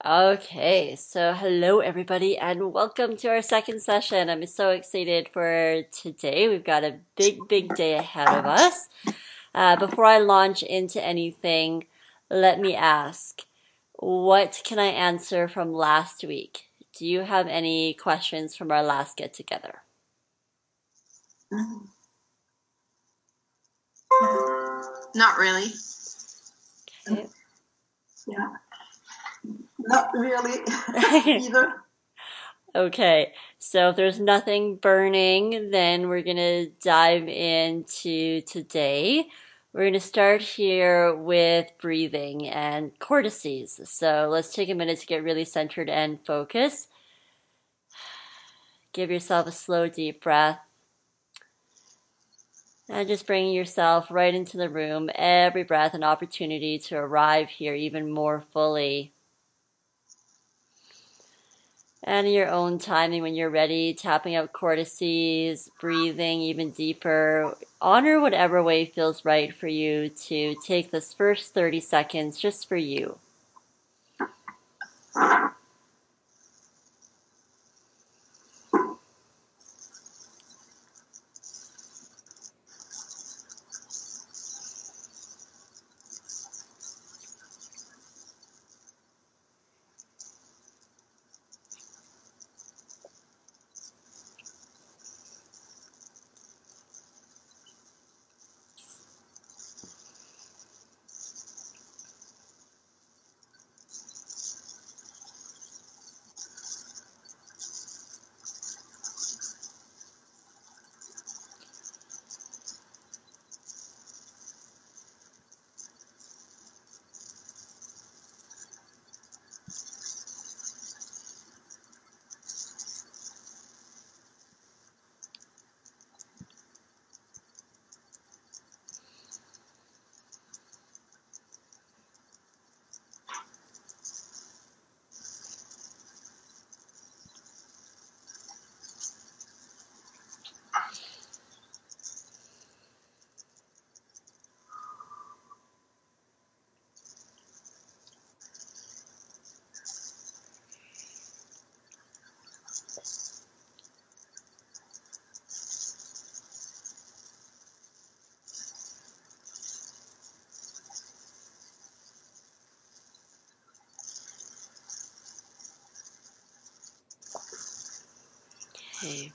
Okay, so hello everybody and welcome to our second session. I'm so excited for today. We've got a big day ahead of us. Before I launch into anything, let me ask, what can I answer from last week? Do you have any questions from our last get together? Not really. Okay. Yeah. Not really either. Okay, so if there's nothing burning, then we're gonna dive into today. We're gonna start here with breathing and cortices. So let's take a minute to get really centered and focused. Give yourself a slow, deep breath. And just bringing yourself right into the room. Every breath an opportunity to arrive here even more fully. And in your own timing, when you're ready, tapping out cortices, breathing even deeper. Honor whatever way feels right for you to take this first 30 seconds just for you. Okay.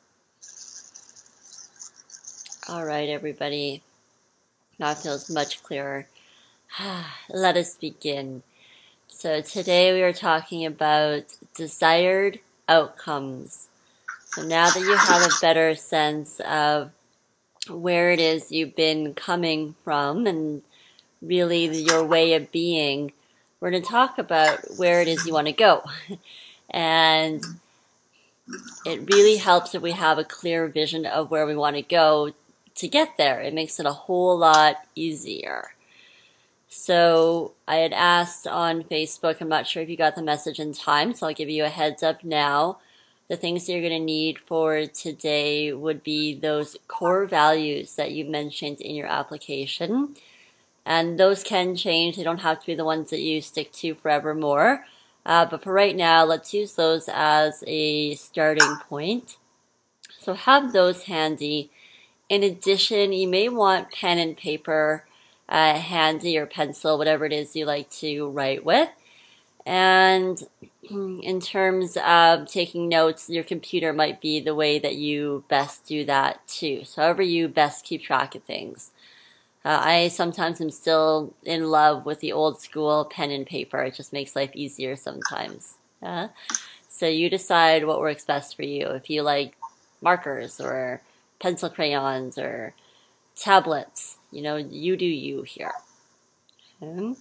All right, everybody. Now it feels much clearer. Let us begin. So today we are talking about desired outcomes. So now that you have a better sense of where it is you've been coming from and really your way of being, we're going to talk about where it is you want to go. And it really helps if we have a clear vision of where we want to go to get there. It makes it a whole lot easier. So I had asked on Facebook, I'm not sure if you got the message in time, so I'll give you a heads up now. The things that you're going to need for today would be those core values that you mentioned in your application. And those can change. They don't have to be the ones that you stick to forevermore. But for right now, let's use those as a starting point. So have those handy. In addition, you may want pen and paper handy, or pencil, whatever it is you like to write with. And in terms of taking notes, your computer might be the way that you best do that too. So however you best keep track of things. I sometimes am still in love with the old school pen and paper. It just makes life easier sometimes. So you decide what works best for you. If you like markers or pencil crayons or tablets, you do you here. Okay.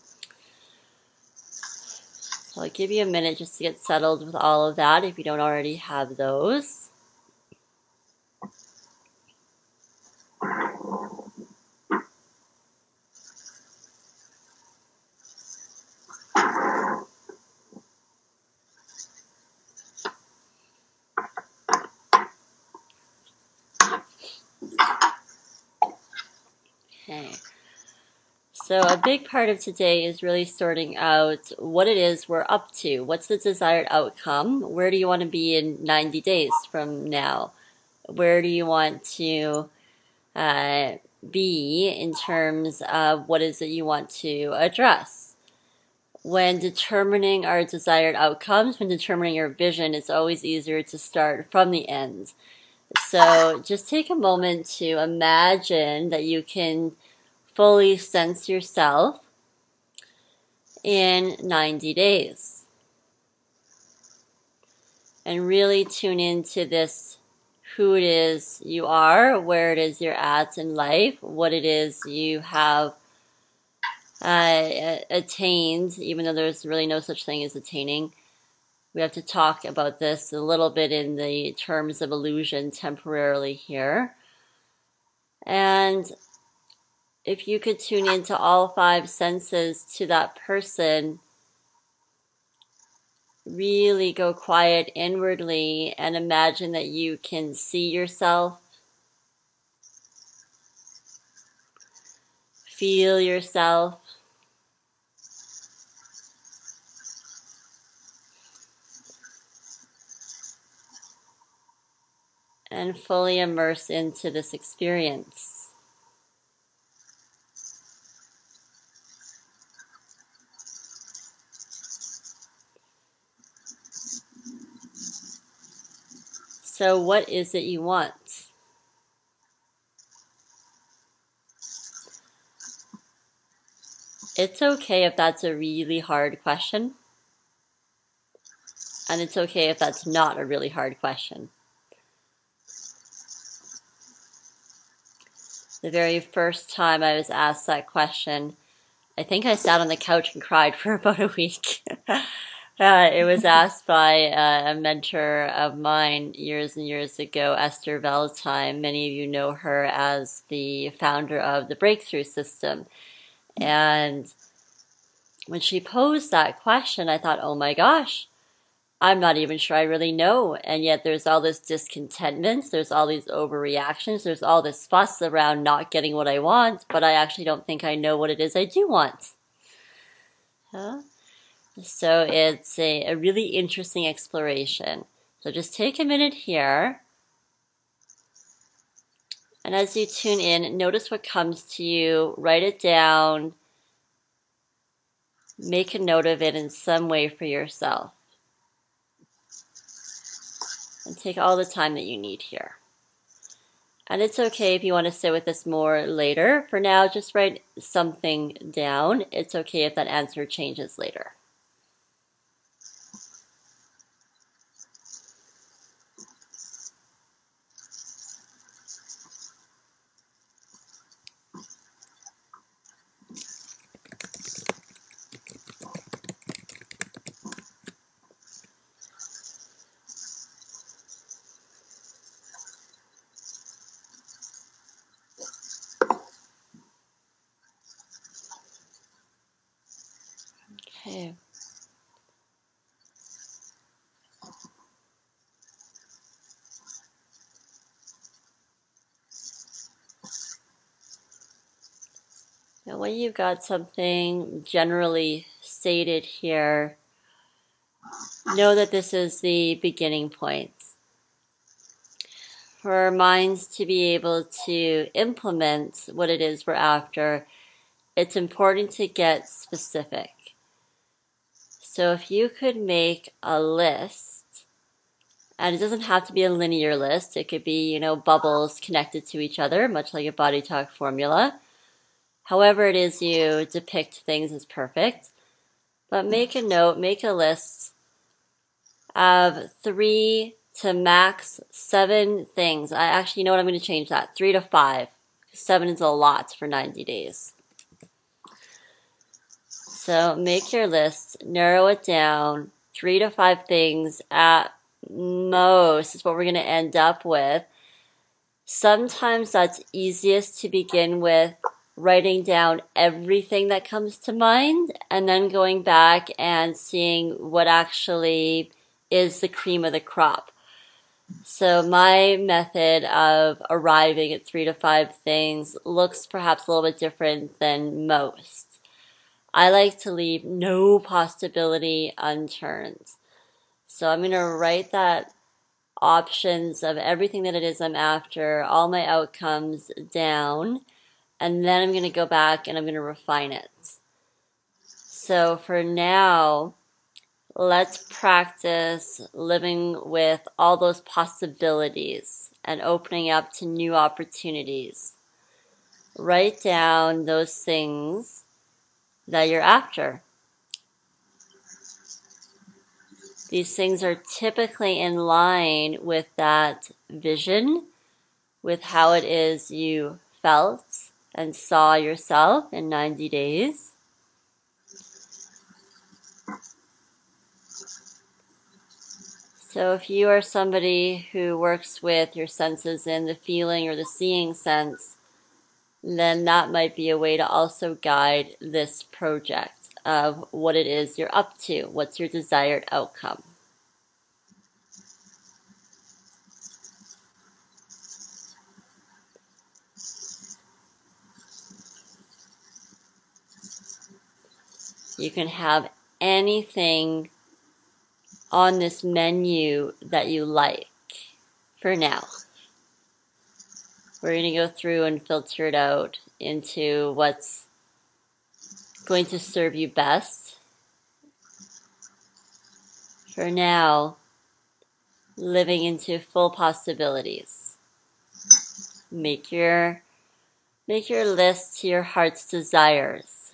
So I'll give you a minute just to get settled with all of that if you don't already have those. Okay. So a big part of today is really sorting out what it is we're up to. What's the desired outcome? Where do you want to be in 90 days from now? Where do you want to be in terms of what is it you want to address? When determining our desired outcomes, when determining your vision, it's always easier to start from the end. So just take a moment to imagine that you can fully sense yourself in 90 days. And really tune into this, who it is you are, where it is you're at in life, what it is you have attained, even though there's really no such thing as attaining. We have to talk about this a little bit in the terms of illusion temporarily here. And if you could tune into all 5 senses to that person, really go quiet inwardly and imagine that you can see yourself, feel yourself, and fully immerse into this experience. So what is it you want? It's okay if that's a really hard question. And it's okay if that's not a really hard question. The very first time I was asked that question, I think I sat on the couch and cried for about a week. It was asked by a mentor of mine years and years ago, Esther Valentine. Many of you know her as the founder of the Breakthrough System. And when she posed that question, I thought, oh my gosh, I'm not even sure I really know. And yet there's all this discontentment, there's all these overreactions, there's all this fuss around not getting what I want, but I actually don't think I know what it is I do want. Huh? So it's a really interesting exploration. So just take a minute here. And as you tune in, notice what comes to you, write it down, make a note of it in some way for yourself. And take all the time that you need here. And it's okay if you want to sit with this more later. For now, just write something down. It's okay if that answer changes later. Okay. Now when you've got something generally stated here, know that this is the beginning point. For our minds to be able to implement what it is we're after, it's important to get specific. So if you could make a list, and it doesn't have to be a linear list, it could be, bubbles connected to each other, much like a Body Talk formula. However it is you depict things is perfect. But make a note, make a list of 3 to max 7 things. I'm going to change that. 3 to 5. 7 is a lot for 90 days. So make your list, narrow it down, 3 to 5 things at most is what we're going to end up with. Sometimes that's easiest to begin with writing down everything that comes to mind and then going back and seeing what actually is the cream of the crop. So my method of arriving at 3 to 5 things looks perhaps a little bit different than most. I like to leave no possibility unturned. So I'm going to write that options of everything that it is I'm after, all my outcomes down, and then I'm going to go back and I'm going to refine it. So for now, let's practice living with all those possibilities and opening up to new opportunities. Write down those things that you're after. These things are typically in line with that vision, with how it is you felt and saw yourself in 90 days. So if you are somebody who works with your senses in the feeling or the seeing sense, then that might be a way to also guide this project of what it is you're up to. What's your desired outcome? You can have anything on this menu that you like for now. We're going to go through and filter it out into what's going to serve you best. For now, living into full possibilities. Make your list to your heart's desires.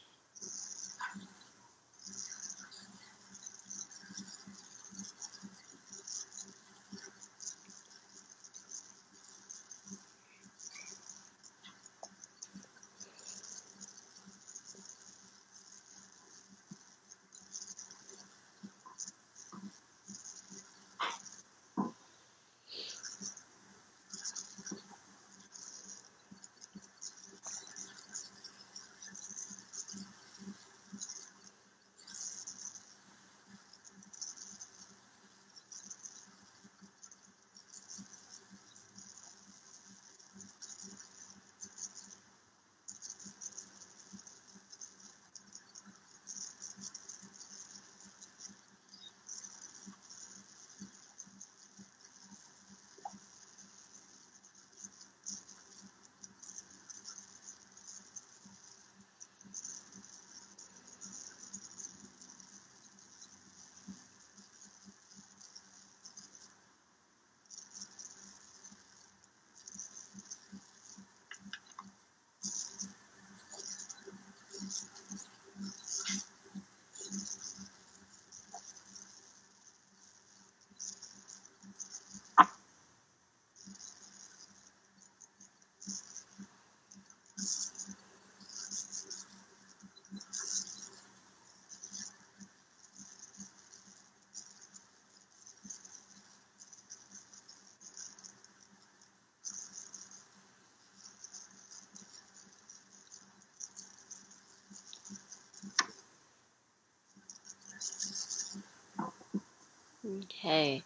Okay.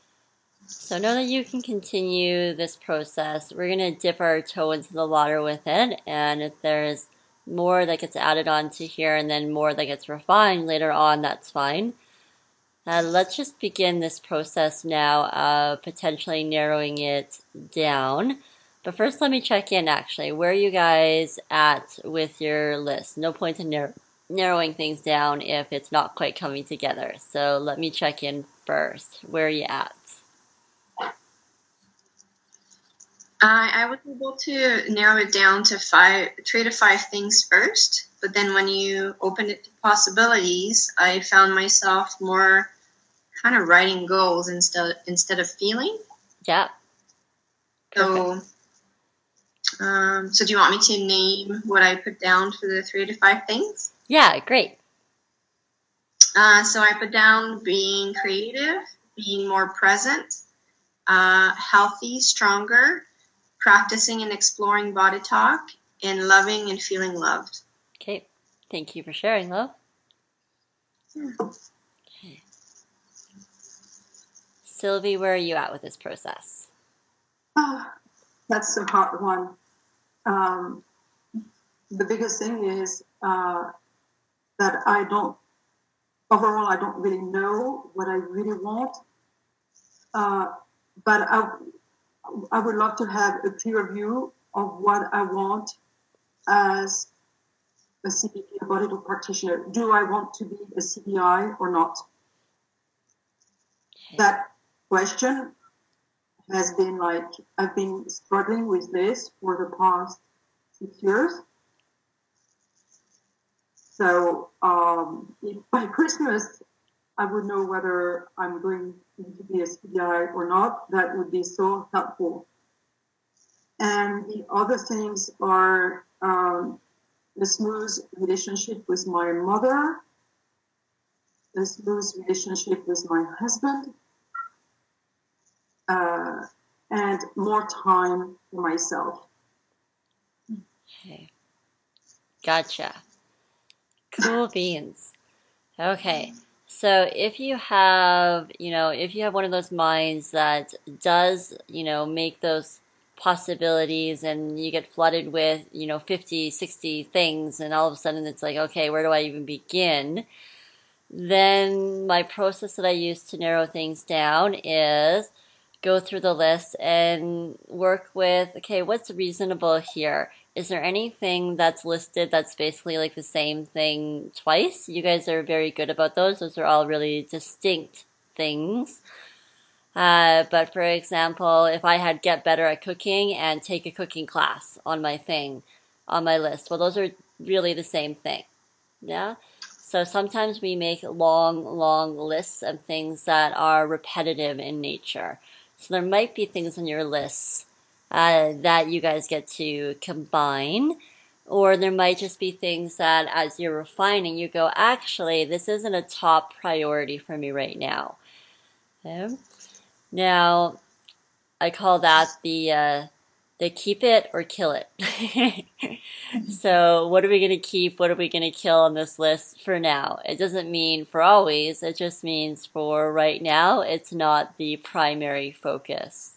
So now that you can continue this process, we're going to dip our toe into the water with it. And if there's more that gets added on to here and then more that gets refined later on, that's fine. Let's just begin this process now of potentially narrowing it down. But first, let me check in actually. Where are you guys at with your list? No point in narrowing things down if it's not quite coming together. So let me check in first. Where are you at? I was able to narrow it down to 3 to 5 things first, but then when you opened it to possibilities, I found myself more kind of writing goals instead of feeling. Yeah. Perfect. So do you want me to name what I put down for the 3 to 5 things? Yeah, great. So I put down being creative, being more present, healthy, stronger, practicing and exploring body talk, and loving and feeling loved. Okay. Thank you for sharing, love. Yeah. Okay. Sylvie, where are you at with this process? That's a hard one. The biggest thing is that I don't really know what I really want. But I would love to have a clear view of what I want as a CBT, a body practitioner. Do I want to be a CBI or not? Okay. That question has been I've been struggling with this for the past 6 years. So if by Christmas I would know whether I'm going to be a CBI or not, that would be so helpful. And the other things are a smooth relationship with my mother, a smooth relationship with my husband, and more time for myself. Okay. Gotcha. Cool beans. Okay. So if you have one of those minds that does, make those possibilities and you get flooded with, 50, 60 things and all of a sudden it's like, okay, where do I even begin? Then my process that I use to narrow things down is go through the list and work with, okay, what's reasonable here? Is there anything that's listed that's basically like the same thing twice? You guys are very good about those. Those are all really distinct things. But for example, if I had get better at cooking and take a cooking class on my list, well, those are really the same thing. Yeah. So sometimes we make long lists of things that are repetitive in nature. So there might be things on your lists that you guys get to combine, or there might just be things that as you're refining, you go, actually, this isn't a top priority for me right now. Okay? Now, I call that the keep it or kill it. So what are we going to keep? What are we going to kill on this list for now? It doesn't mean for always. It just means for right now, it's not the primary focus.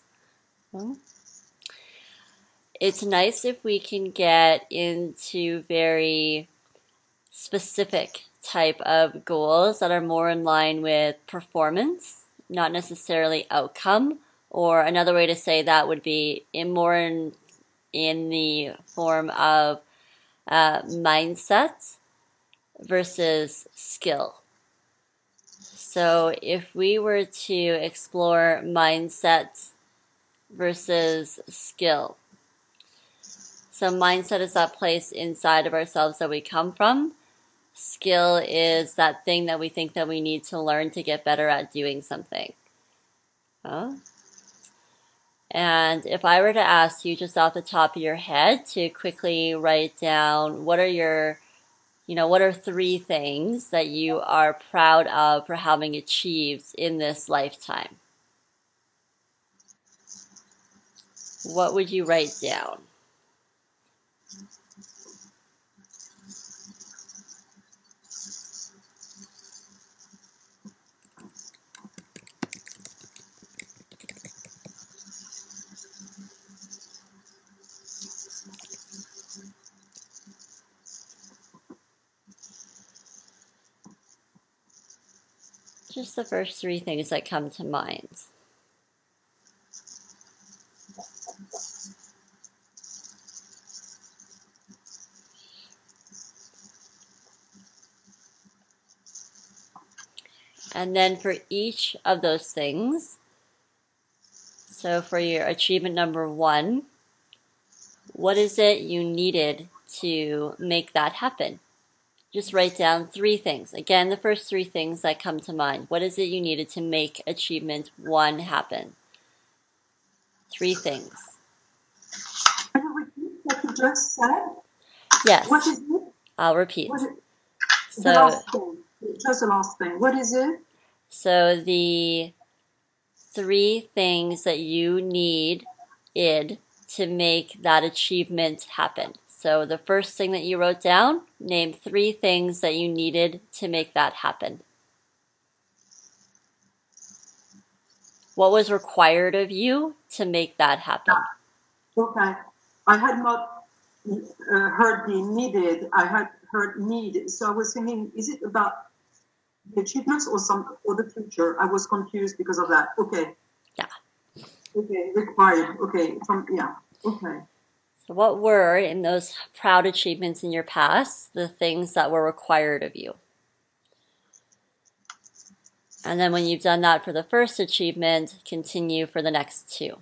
It's nice if we can get into very specific type of goals that are more in line with performance, not necessarily outcome. Or another way to say that would be more in the form of mindset versus skill. So if we were to explore mindset versus skill. So mindset is that place inside of ourselves that we come from. Skill is that thing that we think that we need to learn to get better at doing something. And if I were to ask you just off the top of your head to quickly write down what are 3 things that you are proud of for having achieved in this lifetime? What would you write down? Just the first 3 things that come to mind. And then for each of those things, so for your achievement number 1, what is it you needed to make that happen? Just write down 3 things. Again, the first 3 things that come to mind. What is it you needed to make achievement 1 happen? 3 things. Can you repeat what you just said? Yes. What is it? I'll repeat. The last thing. Just the last thing. What is it? So the 3 things that you needed to make that achievement happen. So the first thing that you wrote down, name 3 things that you needed to make that happen. What was required of you to make that happen? Okay. I had not heard the needed. I had heard need. So I was thinking, is it about the achievements or the future? I was confused because of that. Okay. Yeah. Okay. Required. Okay. Okay. So what were, in those proud achievements in your past, the things that were required of you? And then when you've done that for the first achievement, continue for the next two.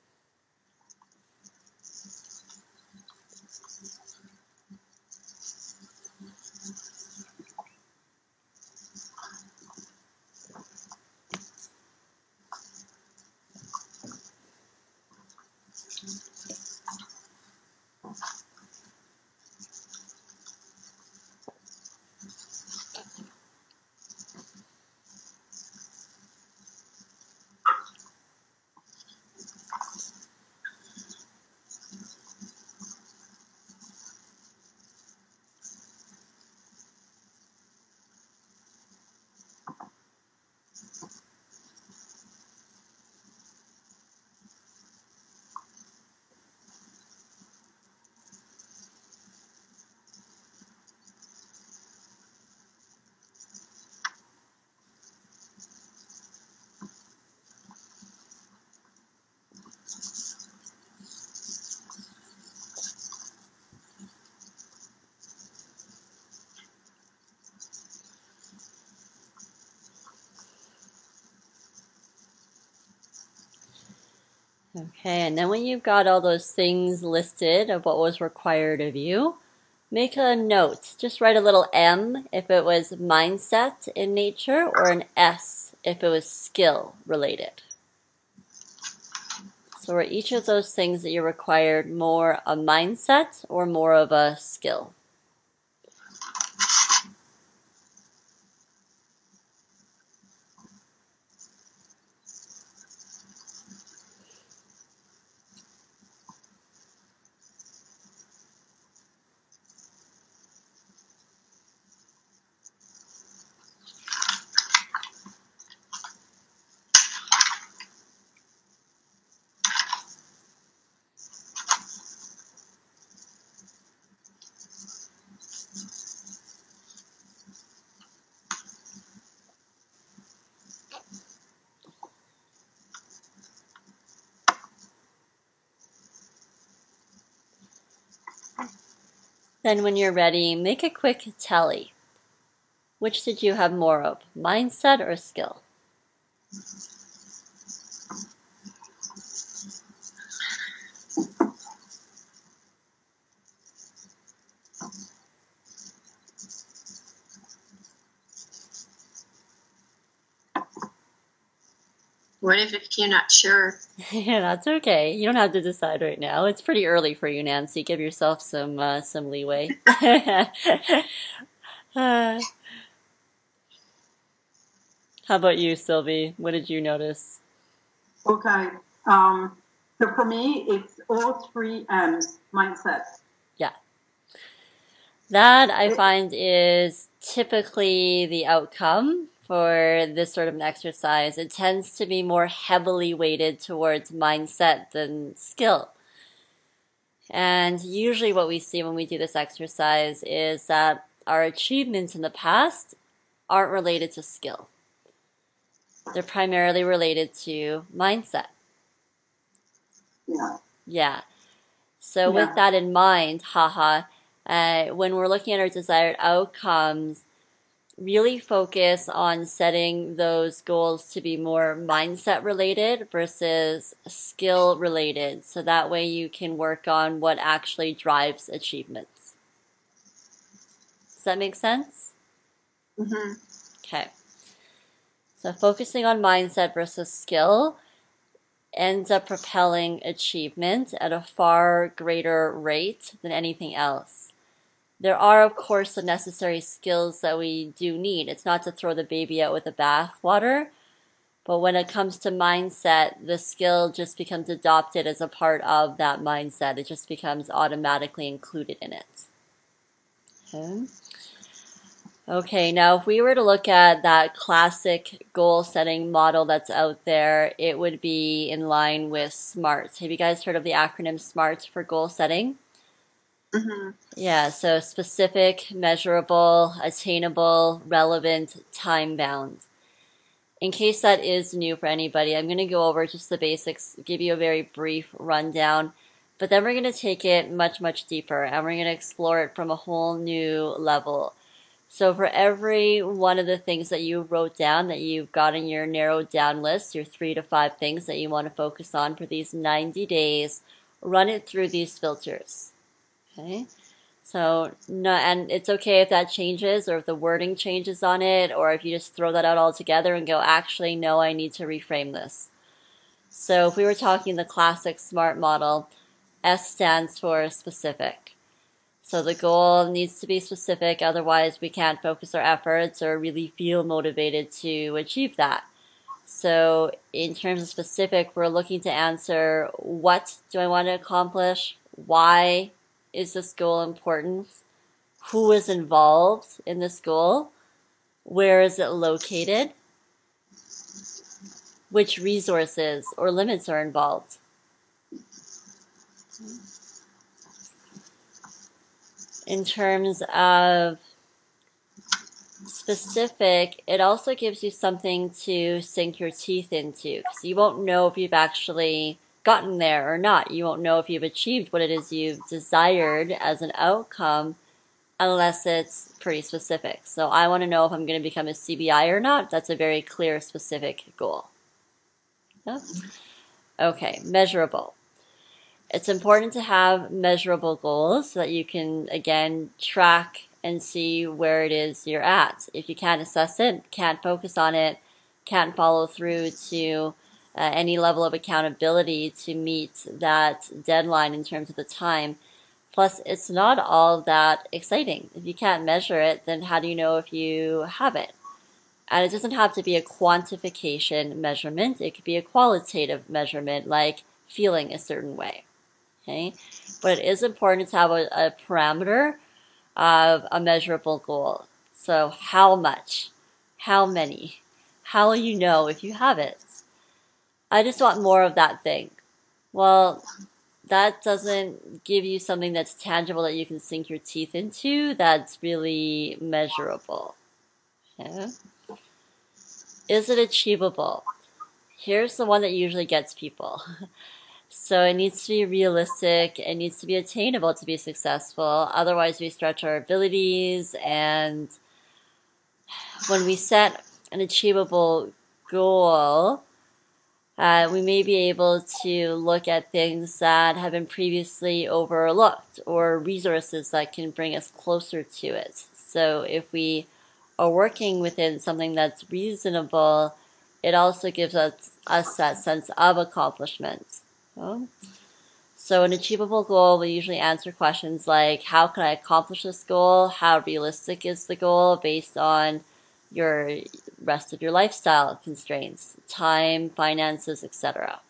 Okay, and then when you've got all those things listed of what was required of you, make a note. Just write a little M if it was mindset in nature, or an S if it was skill related. So are each of those things that you required more a mindset or more of a skill? Then when you're ready, make a quick tally. Which did you have more of, mindset or skill? What if you're not sure? Yeah, that's okay. You don't have to decide right now. It's pretty early for you, Nancy. Give yourself some leeway. How about you, Sylvie? What did you notice? Okay. So for me, it's all three M's mindset. Yeah. That I find is typically the outcome for this sort of an exercise. It tends to be more heavily weighted towards mindset than skill. And usually what we see when we do this exercise is that our achievements in the past aren't related to skill. They're primarily related to mindset. Yeah. Yeah. So with that in mind, when we're looking at our desired outcomes, really focus on setting those goals to be more mindset related versus skill related. So that way you can work on what actually drives achievements. Does that make sense? Mm-hmm. Okay. So focusing on mindset versus skill ends up propelling achievement at a far greater rate than anything else. There are, of course, the necessary skills that we do need. It's not to throw the baby out with the bathwater, but when it comes to mindset, the skill just becomes adopted as a part of that mindset. It just becomes automatically included in it. Okay. Okay, now if we were to look at that classic goal setting model that's out there, it would be in line with SMART. Have you guys heard of the acronym SMART for goal setting? Mm-hmm. Yeah, so specific, measurable, attainable, relevant, time bound. In case that is new for anybody, I'm going to go over just the basics, give you a very brief rundown, but then we're going to take it much, much deeper and we're going to explore it from a whole new level. So for every one of the things that you wrote down that you've got in your narrowed down list, your 3 to 5 things that you want to focus on for these 90 days, run it through these filters. Okay? So, no, and it's okay if that changes or if the wording changes on it or if you just throw that out all together and go, actually, no, I need to reframe this. So if we were talking the classic SMART model, S stands for specific. So the goal needs to be specific, otherwise we can't focus our efforts or really feel motivated to achieve that. So in terms of specific, we're looking to answer, what do I want to accomplish? Why is this goal important? Who is involved in this goal? Where is it located? Which resources or limits are involved? In terms of specific, it also gives you something to sink your teeth into, because you won't know if you've actually gotten there or not. You won't know if you've achieved what it is you've desired as an outcome unless it's pretty specific. So I want to know if I'm going to become a CBI or not. That's a very clear, specific goal. Yeah? Okay, measurable. It's important to have measurable goals so that you can, again, track and see where it is you're at. If you can't assess it, can't focus on it, can't follow through to any level of accountability to meet that deadline in terms of the time. Plus, it's not all that exciting. If you can't measure it, then how do you know if you have it? And it doesn't have to be a quantification measurement. It could be a qualitative measurement, like feeling a certain way. Okay, but it is important to have a parameter of a measurable goal. So how much? How many? How will you know if you have it? I just want more of that thing. Well, that doesn't give you something that's tangible that you can sink your teeth into, that's really measurable. Okay? Is it achievable? Here's the one that usually gets people. So it needs to be realistic, it needs to be attainable to be successful, otherwise we stretch our abilities, and when we set an achievable goal, we may be able to look at things that have been previously overlooked or resources that can bring us closer to it. So if we are working within something that's reasonable, it also gives us that sense of accomplishment. So an achievable goal will usually answer questions like, how can I accomplish this goal? How realistic is the goal based on your rest of your lifestyle constraints, time, finances, etc.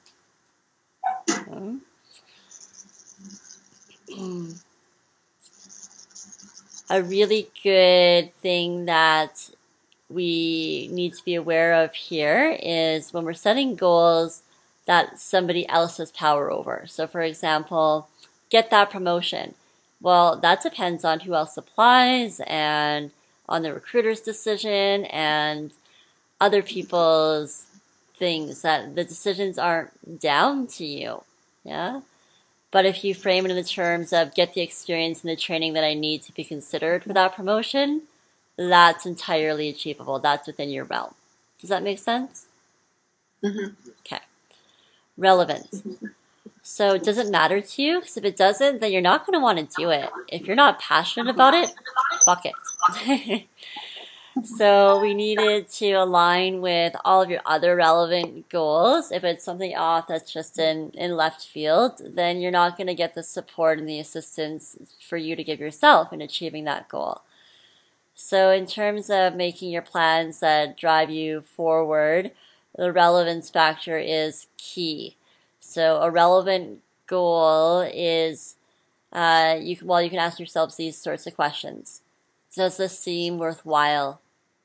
A really good thing that we need to be aware of here is when we're setting goals that somebody else has power over. So for example, get that promotion. Well, that depends on who else applies and on the recruiter's decision and other people's things, that the decisions aren't down to you. Yeah. But if you frame it in the terms of get the experience and the training that I need to be considered for that promotion, that's entirely achievable. That's within your realm. Does that make sense? Mm-hmm. Okay. Relevant. So does it matter to you? Because if it doesn't, then you're not going to want to do it. If you're not passionate about it, fuck it. So we needed to align with all of your other relevant goals. If it's something off that's just in left field, then you're not going to get the support and the assistance for you to give yourself in achieving that goal. So in terms of making your plans that drive you forward, the relevance factor is key. So a relevant goal is, you can ask yourselves these sorts of questions. Does this seem worthwhile?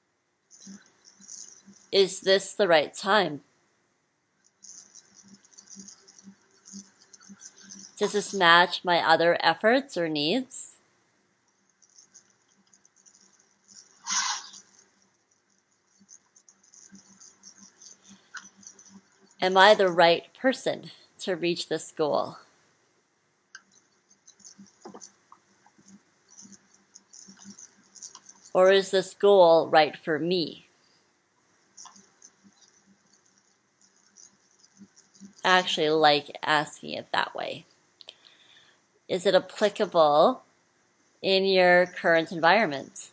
Is this the right time? Does this match my other efforts or needs? Am I the right person to reach this goal? Or is this goal right for me? I actually like asking it that way. Is it applicable in your current environment?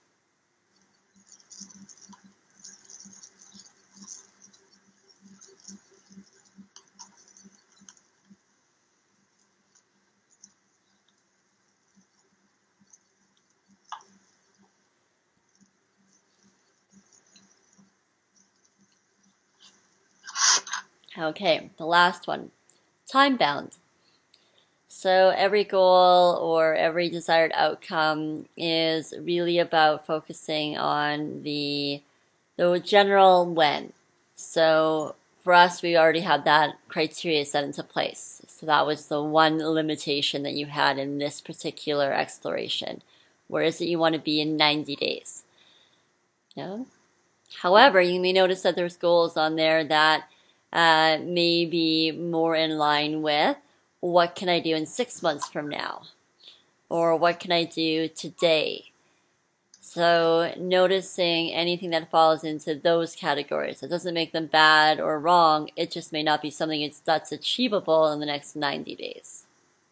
Okay, the last one, time bound. So every goal or every desired outcome is really about focusing on the general when. So for us, we already had that criteria set into place. So that was the one limitation that you had in this particular exploration. Where is it you want to be in 90 days? No? However, you may notice that there's goals on there that may be more in line with what can I do in 6 months from now? Or what can I do today? So noticing anything that falls into those categories. It doesn't make them bad or wrong. It just may not be something that's achievable in the next 90 days.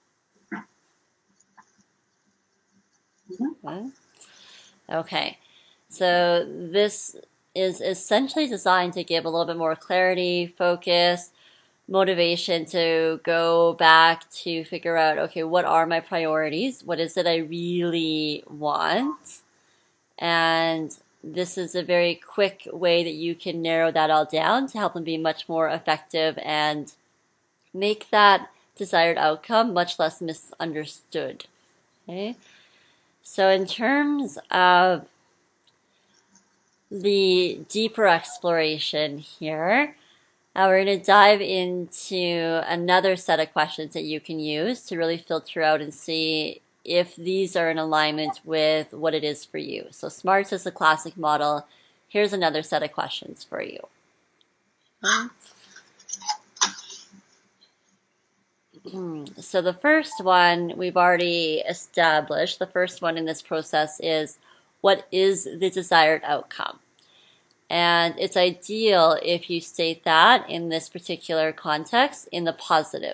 Okay. So this is essentially designed to give a little bit more clarity, focus, motivation to go back to figure out, okay, what are my priorities? What is it I really want? And this is a very quick way that you can narrow that all down to help them be much more effective and make that desired outcome much less misunderstood. Okay? So in terms of the deeper exploration here, we're going to dive into another set of questions that you can use to really filter out and see if these are in alignment with what it is for you. So SMART is the classic model. Here's another set of questions for you. So the first one we've already established. The first one in this process is, what is the desired outcome? And it's ideal if you state that in this particular context in the positive.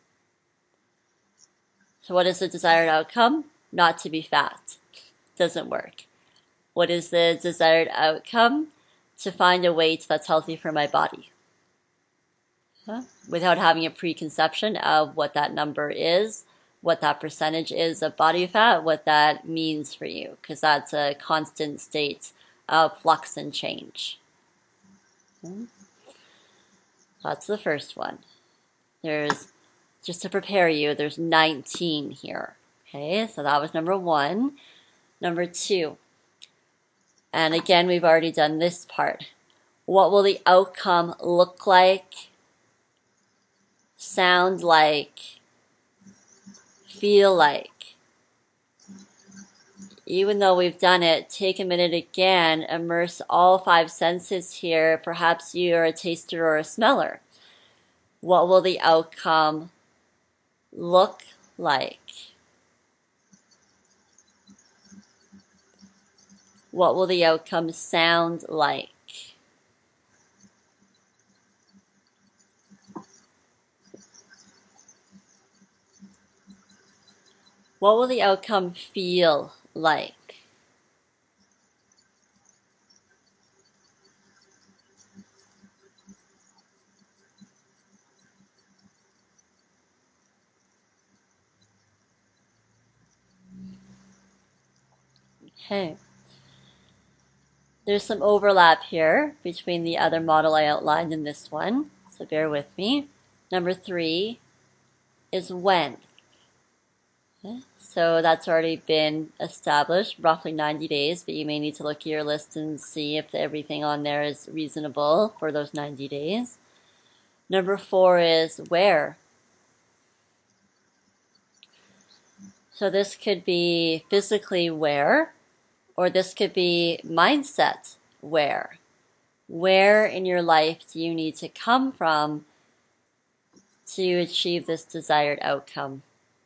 So what is the desired outcome? Not to be fat. Doesn't work. What is the desired outcome? To find a weight that's healthy for my body. Without having a preconception of what that number is, what that percentage is of body fat, what that means for you, because that's a constant state of flux and change. That's the first one. There's, just to prepare you, there's 19 here. Okay, so that was number 1. Number 2, and again, we've already done this part. What will the outcome look like, sound like, feel like? Even though we've done it, take a minute again, immerse all 5 senses here. Perhaps you're a taster or a smeller. What will the outcome look like? What will the outcome sound like? What will the outcome feel like? Okay. There's some overlap here between the other model I outlined and this one, so bear with me. Number 3 is when. Okay. So that's already been established, roughly 90 days, but you may need to look at your list and see if everything on there is reasonable for those 90 days. Number 4 is where. So this could be physically where, or this could be mindset where. Where in your life do you need to come from to achieve this desired outcome?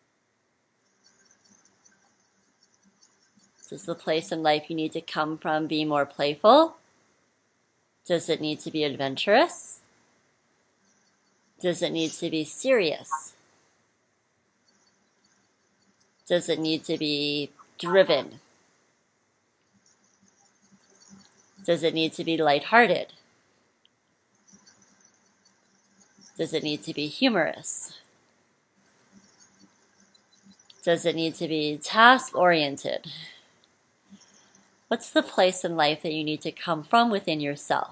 Does the place in life you need to come from be more playful? Does it need to be adventurous? Does it need to be serious? Does it need to be driven? Does it need to be lighthearted? Does it need to be humorous? Does it need to be task-oriented? What's the place in life that you need to come from within yourself?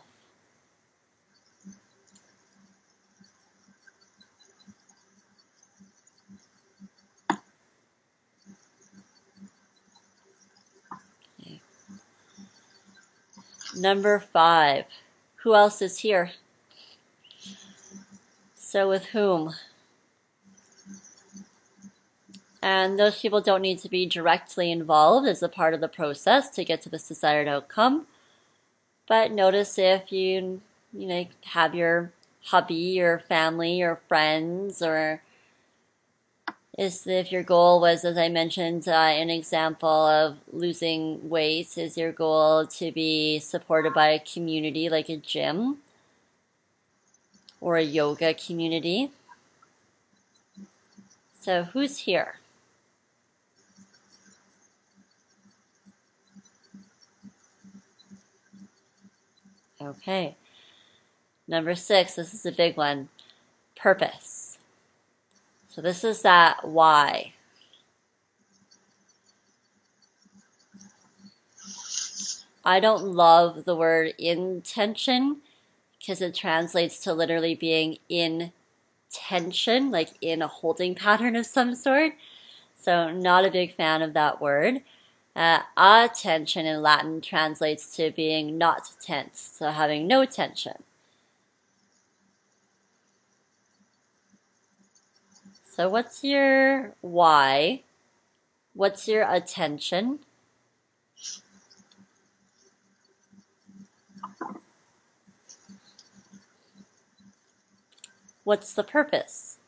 Okay. Number 5. Who else is here? So with whom? And those people don't need to be directly involved as a part of the process to get to this desired outcome. But notice if you have your hubby, your family, your friends, or if your goal was, as I mentioned, an example of losing weight, is your goal to be supported by a community like a gym or a yoga community? So who's here? Okay. Number 6, this is a big one. Purpose. So this is that why. I don't love the word intention because it translates to literally being in tension, like in a holding pattern of some sort. So not a big fan of that word. Attention in Latin translates to being not tense, so having no tension. So what's your why? What's your attention? What's the purpose?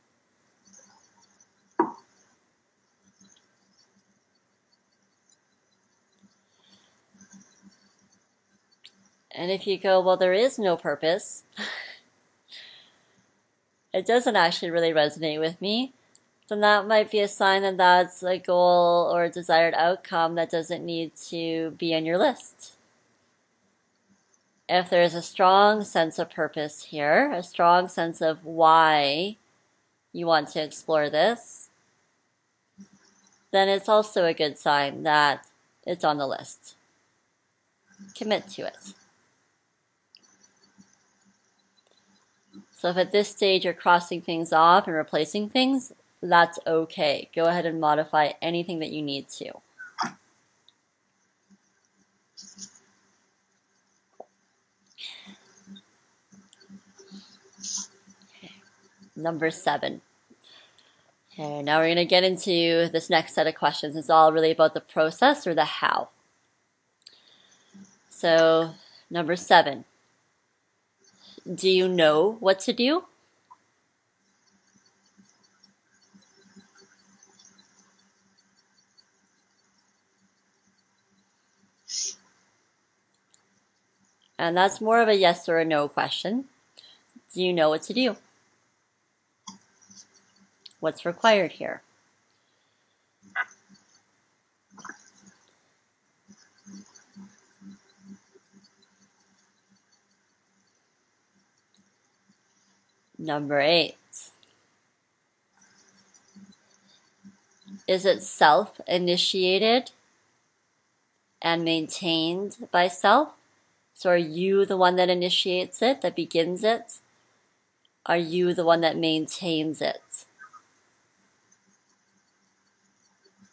And if you go, well, there is no purpose, it doesn't actually really resonate with me, then that might be a sign that that's a goal or a desired outcome that doesn't need to be on your list. If there's a strong sense of purpose here, a strong sense of why you want to explore this, then it's also a good sign that it's on the list. Commit to it. So if at this stage you're crossing things off and replacing things, that's okay. Go ahead and modify anything that you need to. Okay. Number 7. Okay, now we're going to get into this next set of questions. It's all really about the process or the how. So, number 7. Do you know what to do? And that's more of a yes or a no question. Do you know what to do? What's required here? Number 8. Is it self-initiated and maintained by self? So are you the one that initiates it, that begins it? Are you the one that maintains it?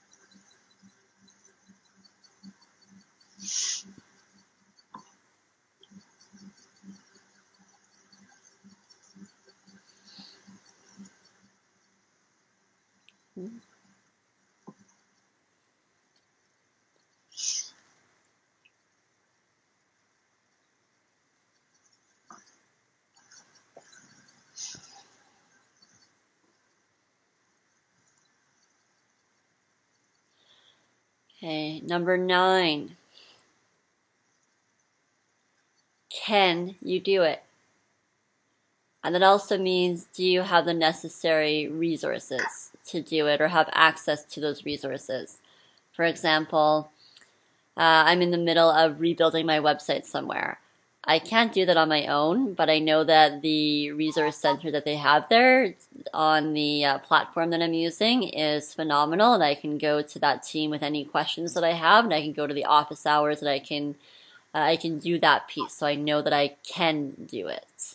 Okay, number 9. Can you do it? And that also means, do you have the necessary resources to do it or have access to those resources? For example, I'm in the middle of rebuilding my website somewhere. I can't do that on my own, but I know that the resource center that they have there on the platform that I'm using is phenomenal, and I can go to that team with any questions that I have, and I can go to the office hours, and I can do that piece, so I know that I can do it.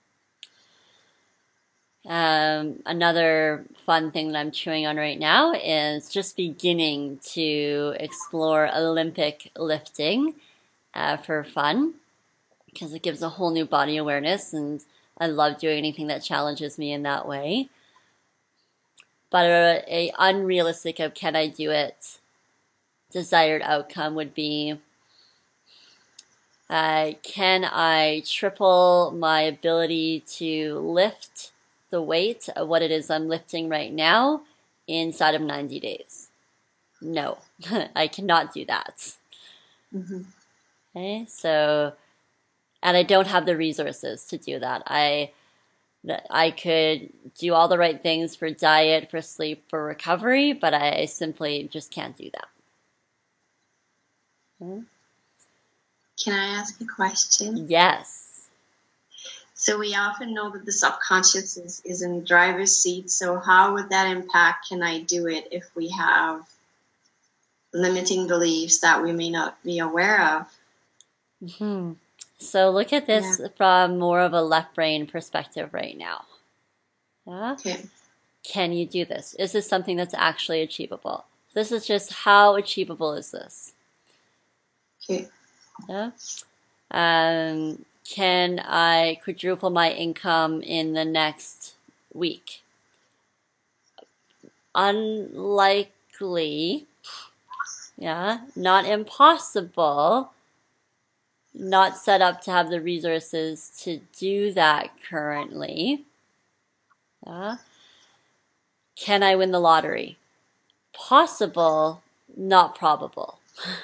Another fun thing that I'm chewing on right now is just beginning to explore Olympic lifting for fun, because it gives a whole new body awareness, and I love doing anything that challenges me in that way. But a unrealistic of can I do it desired outcome would be, can I triple my ability to lift the weight of what it is I'm lifting right now inside of 90 days? No, I cannot do that. Mm-hmm. Okay, so, and I don't have the resources to do that. I could do all the right things for diet, for sleep, for recovery, but I simply just can't do that. Okay. Can I ask a question? Yes. So we often know that the subconscious is in the driver's seat. So how would that impact can I do it if we have limiting beliefs that we may not be aware of? Mm-hmm. So look at this from more of a left brain perspective right now. Yeah? Okay. Can you do this? Is this something that's actually achievable? This is just how achievable is this? Okay. Yeah. Can I quadruple my income in the next week? Unlikely. Yeah. Not impossible. Not set up to have the resources to do that currently. Yeah. Can I win the lottery? Possible, not probable.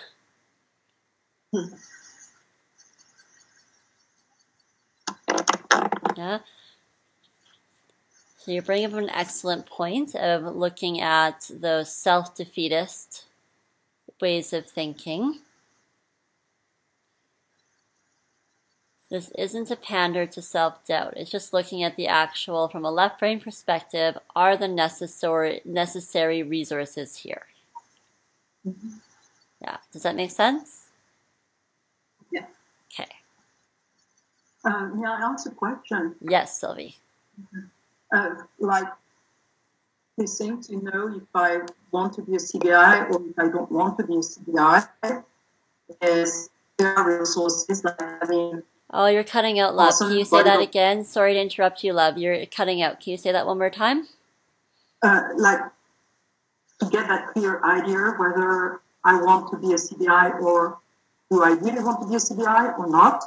Yeah. So you bring up an excellent point of looking at those self-defeatist ways of thinking. This isn't a pander to self-doubt. It's just looking at the actual, from a left brain perspective, are the necessary resources here? Mm-hmm. Yeah. Does that make sense? Yeah. Okay. May I ask a question? Yes, Sylvie. Like, they seem to know if I want to be a CBI or if I don't want to be a CBI. Is there are resources like Oh, you're cutting out, love. awesome Can you say that again? Sorry to interrupt you, love. You're cutting out. Can you say that one more time? Like, to get that clear idea whether I want to be a CBI or do I really want to be a CBI or not.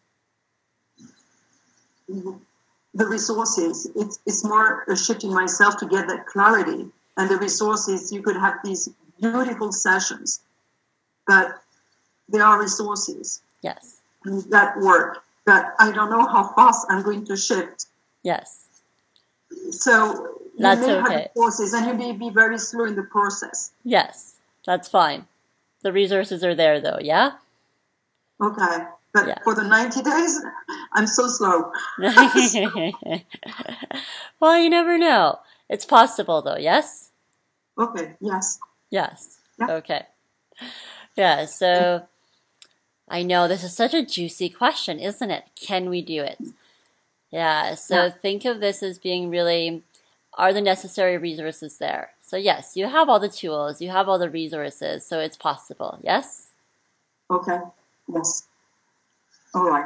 The resources, it's more a shift in myself to get that clarity. And the resources, you could have these beautiful sessions, but there are resources. Yes. That work, but I don't know how fast I'm going to shift. Yes. So you That's may okay. have resources and you may be very slow in the process. Yes, that's fine. The resources are there though, yeah? Okay. But Yeah. for the 90 days, I'm so slow. Well, you never know. It's possible though, yes? Okay, yes. Yes. Yeah. Okay. Yeah, so I know this is such a juicy question, isn't it? Can we do it? Yeah, so think of this as being really, are the necessary resources there? So yes, you have all the tools, you have all the resources, so it's possible, yes? Okay, yes. All right.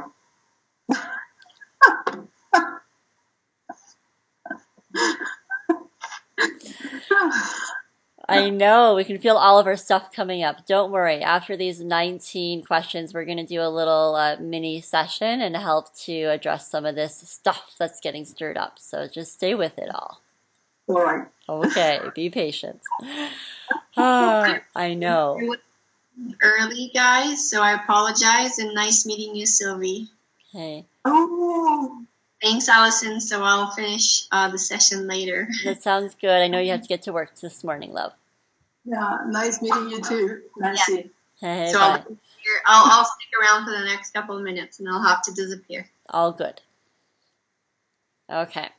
I know, we can feel all of our stuff coming up. Don't worry, after these 19 questions, we're going to do a little mini session and help to address some of this stuff that's getting stirred up. So just stay with it all. All right. Okay, be patient. Ah, I know. Early, guys, so I apologize, and nice meeting you, Sylvie. Okay. Oh, Thanks, Allison. So I'll finish the session later. That sounds good. I know you have to get to work this morning, love. yeah, nice meeting you too, Nancy. Hey, So bye. I'll stick around for the next couple of minutes, and I'll have to disappear. All good. Okay.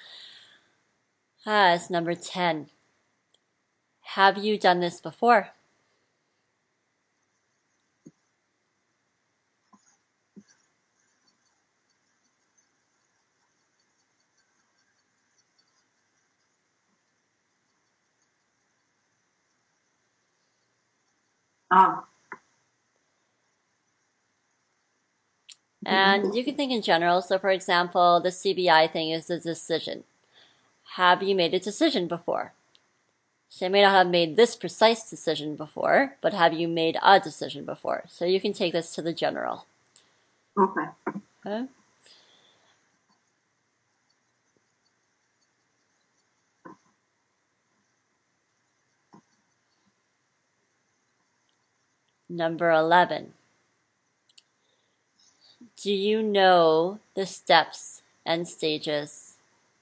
It's number 10. Have you done this before? And you can think in general. So, for example, the CBI thing is the decision. Have you made a decision before? So you may not have made this precise decision before, but have you made a decision before? So you can take this to the general. Okay. Okay? Number 11. Do you know the steps and stages?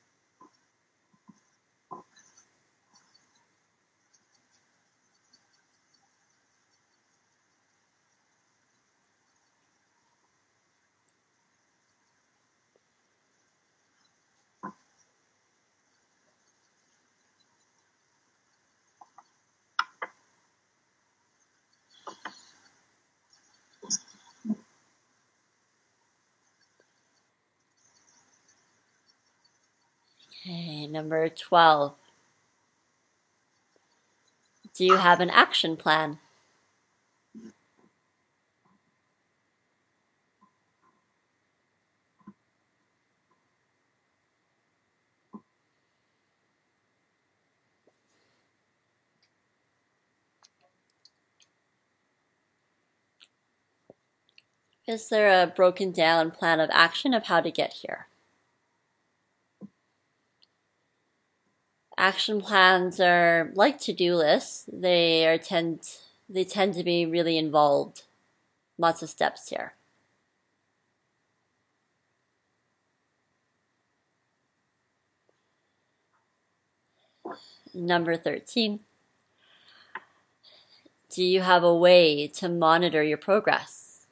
Okay, number 12. Do you have an action plan? Is there a broken down plan of action of how to get here? Action plans are like to-do lists. They tend to be really involved. Lots of steps here. Number 13. Do you have a way to monitor your progress?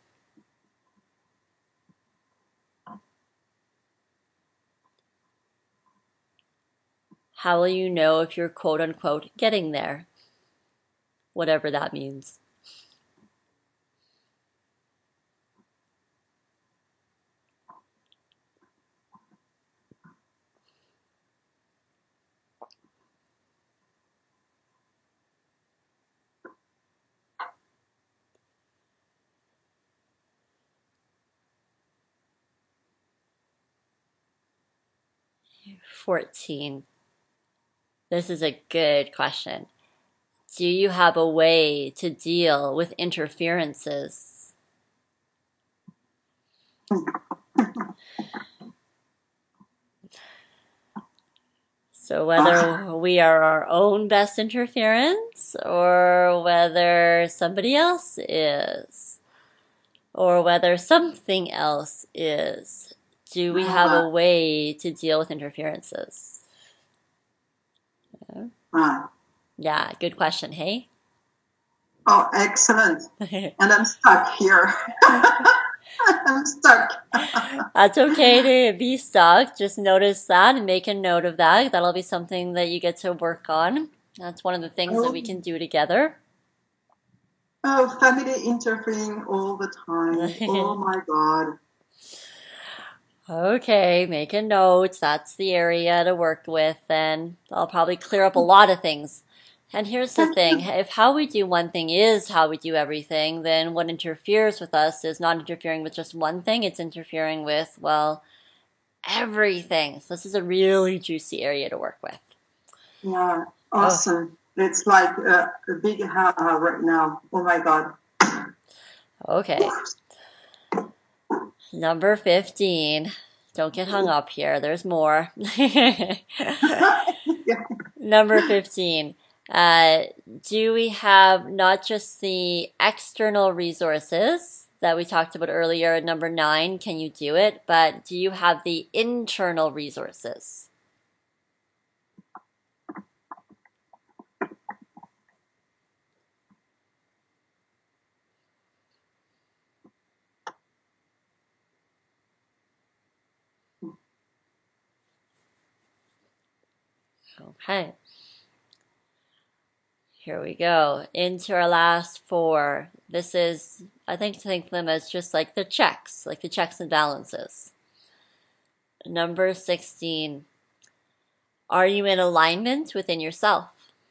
How will you know if you're quote unquote getting there? Whatever that means. Number 14. This is a good question. Do you have a way to deal with interferences? So whether we are our own best interference or whether somebody else is or whether something else is, do we have a way to deal with interferences? Yeah, good question, hey? Oh, excellent. And I'm stuck here. I'm stuck. That's okay to be stuck. Just notice that and make a note of that. That'll be something that you get to work on. That's one of the things that we can do together. Oh, family interfering all the time. Oh my God. Okay, make a note. That's the area to work with, and I'll probably clear up a lot of things. And here's the thing, if how we do one thing is how we do everything, then what interferes with us is not interfering with just one thing, it's interfering with, well, everything. So this is a really juicy area to work with. Yeah, awesome. Oh. It's like a big ha-ha right now. Oh my God. Okay. Number 15. Don't get hung up here. There's more. Yeah. Number 15. Do we have not just the external resources that we talked about earlier at number 9, can you do it? But do you have the internal resources? Okay. Here we go. Into our last 4. This is, I think of them as just like the checks and balances. Number 16. Are you in alignment within yourself?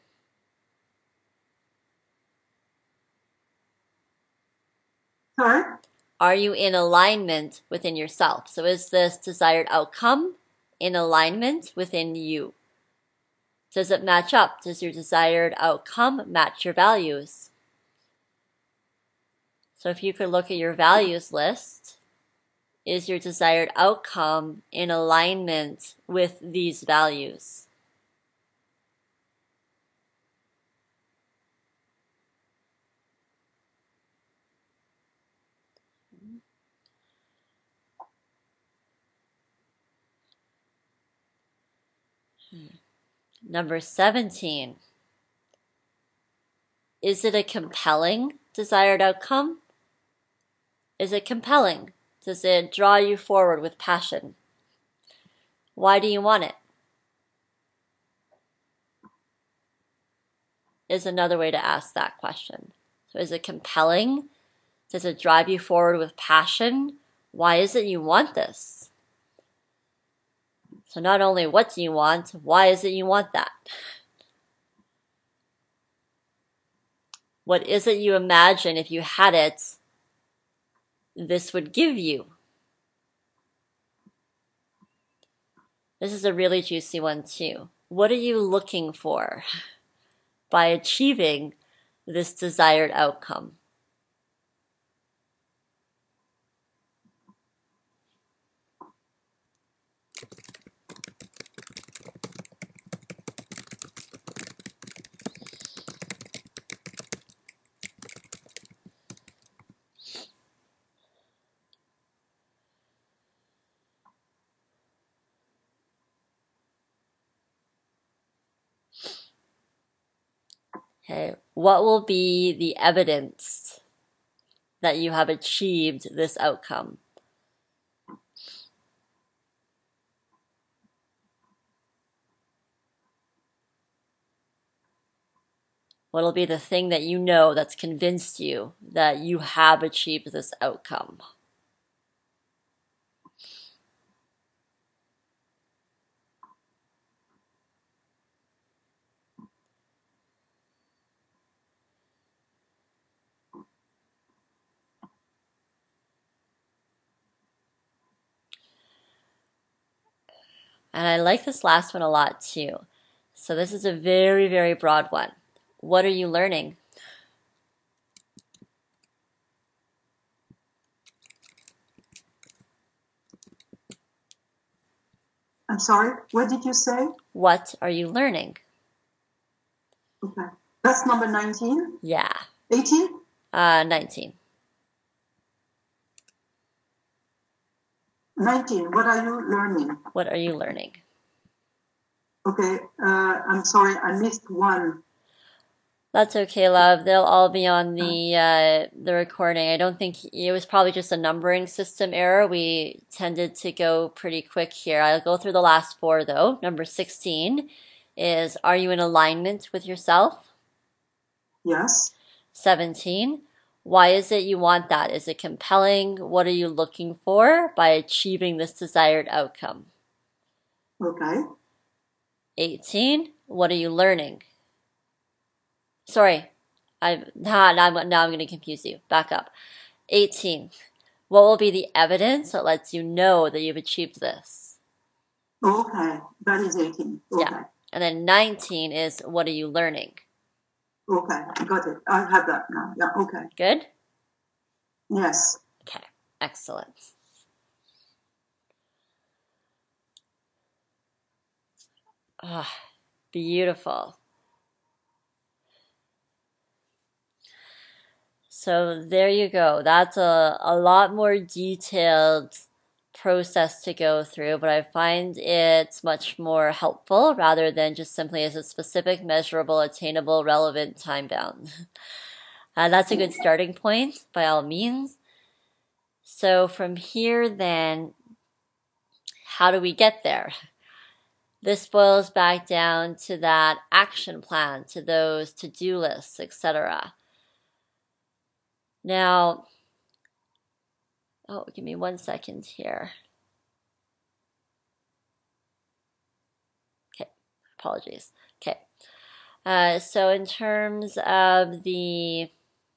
Sorry? Are you in alignment within yourself? So is this desired outcome in alignment within you? Does it match up? Does your desired outcome match your values? So if you could look at your values list, is your desired outcome in alignment with these values? Number 17. Is it a compelling desired outcome? Is it compelling? Does it draw you forward with passion? Why do you want it? Is another way to ask that question. So is it compelling? Does it drive you forward with passion? Why is it you want this? So not only what do you want, why is it you want that? What is it you imagine if you had it, this would give you? This is a really juicy one too. What are you looking for by achieving this desired outcome? Okay, what will be the evidence that you have achieved this outcome? What'll be the thing that you know that's convinced you that you have achieved this outcome? And I like this last one a lot too. So this is a very, very broad one. What are you learning? I'm sorry, what did you say? What are you learning? Okay. That's number 19? Yeah. 18? 19. 19. What are you learning? What are you learning? Okay. I'm sorry, I missed one. That's okay, love. They'll all be on the recording. I don't think it was probably just a numbering system error. We tended to go pretty quick here. I'll go through the last 4 though. Number 16 is, are you in alignment with yourself? Yes. 17, why is it you want that? Is it compelling? What are you looking for by achieving this desired outcome? Okay. 18, what are you learning? Sorry, now I'm going to confuse you. Back up. 18, what will be the evidence that lets you know that you've achieved this? Okay, that is 18. Okay. Yeah. And then 19 is, what are you learning? Okay, got it. I have that now. Yeah, okay. Good? Yes. Okay, excellent. Beautiful. So there you go. That's a lot more detailed process to go through, but I find it's much more helpful rather than just simply as a specific, measurable, attainable, relevant, time bound. That's a good starting point by all means. So from here then, how do we get there? This boils back down to that action plan, to those to-do lists, etc. Now, give me 1 second here. Okay, apologies. Okay, so in terms of the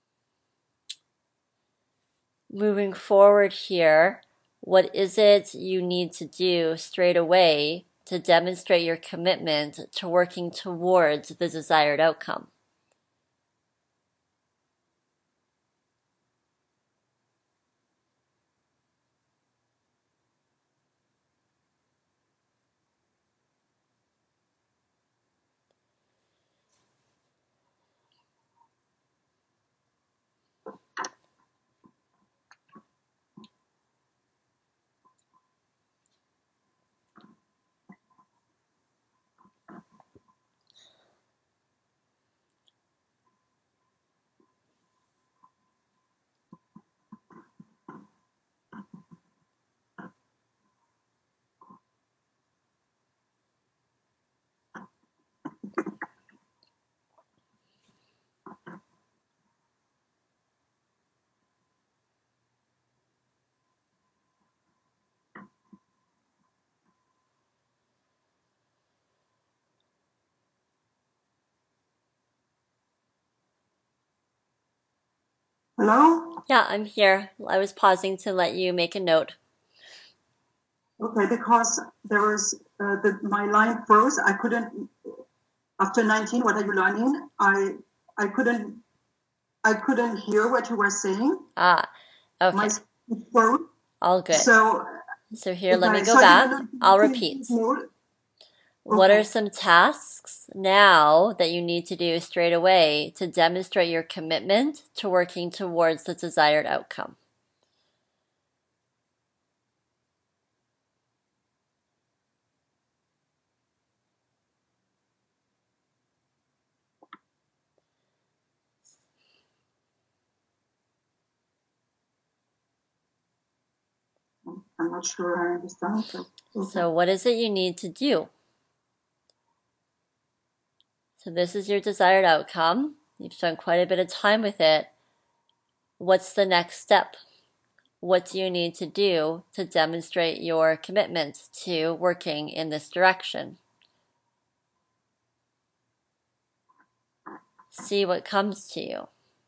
moving forward here, what is it you need to do straight away to demonstrate your commitment to working towards the desired outcome? Hello? Yeah, I'm here. I was pausing to let you make a note. Okay, because there was my line froze. I couldn't. After 19, what are you learning? I couldn't hear what you were saying. Okay. My froze. All good. So here, let me go back. I'll repeat. What Okay. are some tasks now that you need to do straight away to demonstrate your commitment to working towards the desired outcome? I'm not sure I understand. So what is it you need to do? So this is your desired outcome. You've spent quite a bit of time with it. What's the next step? What do you need to do to demonstrate your commitment to working in this direction? See what comes to you.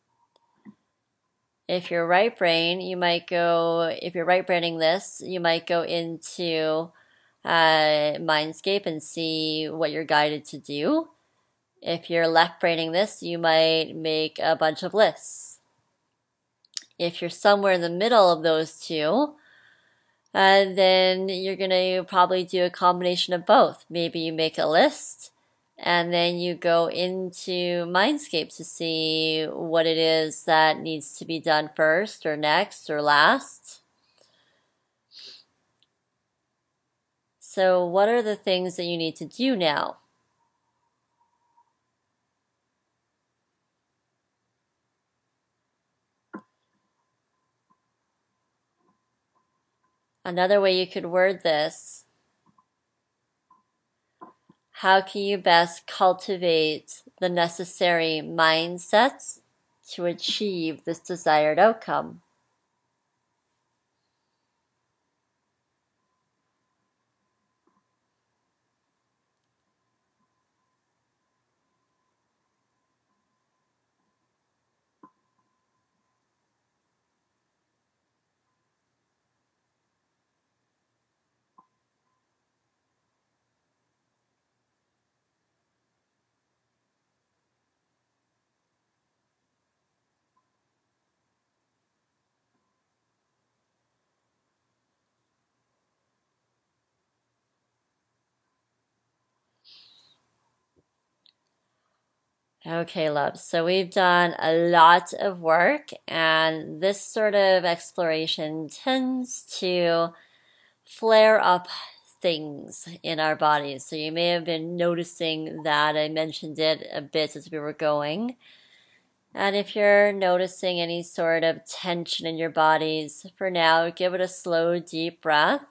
If you're right brain, if you're right braining this, you might go into Mindscape and see what you're guided to do. If you're left braining this, you might make a bunch of lists. If you're somewhere in the middle of those two, then you're going to probably do a combination of both. Maybe you make a list and then you go into Mindscape to see what it is that needs to be done first or next or last. So what are the things that you need to do now? Another way you could word this: how can you best cultivate the necessary mindsets to achieve this desired outcome? Okay, love. So we've done a lot of work, and this sort of exploration tends to flare up things in our bodies. So you may have been noticing that I mentioned it a bit as we were going. And if you're noticing any sort of tension in your bodies, for now, give it a slow, deep breath.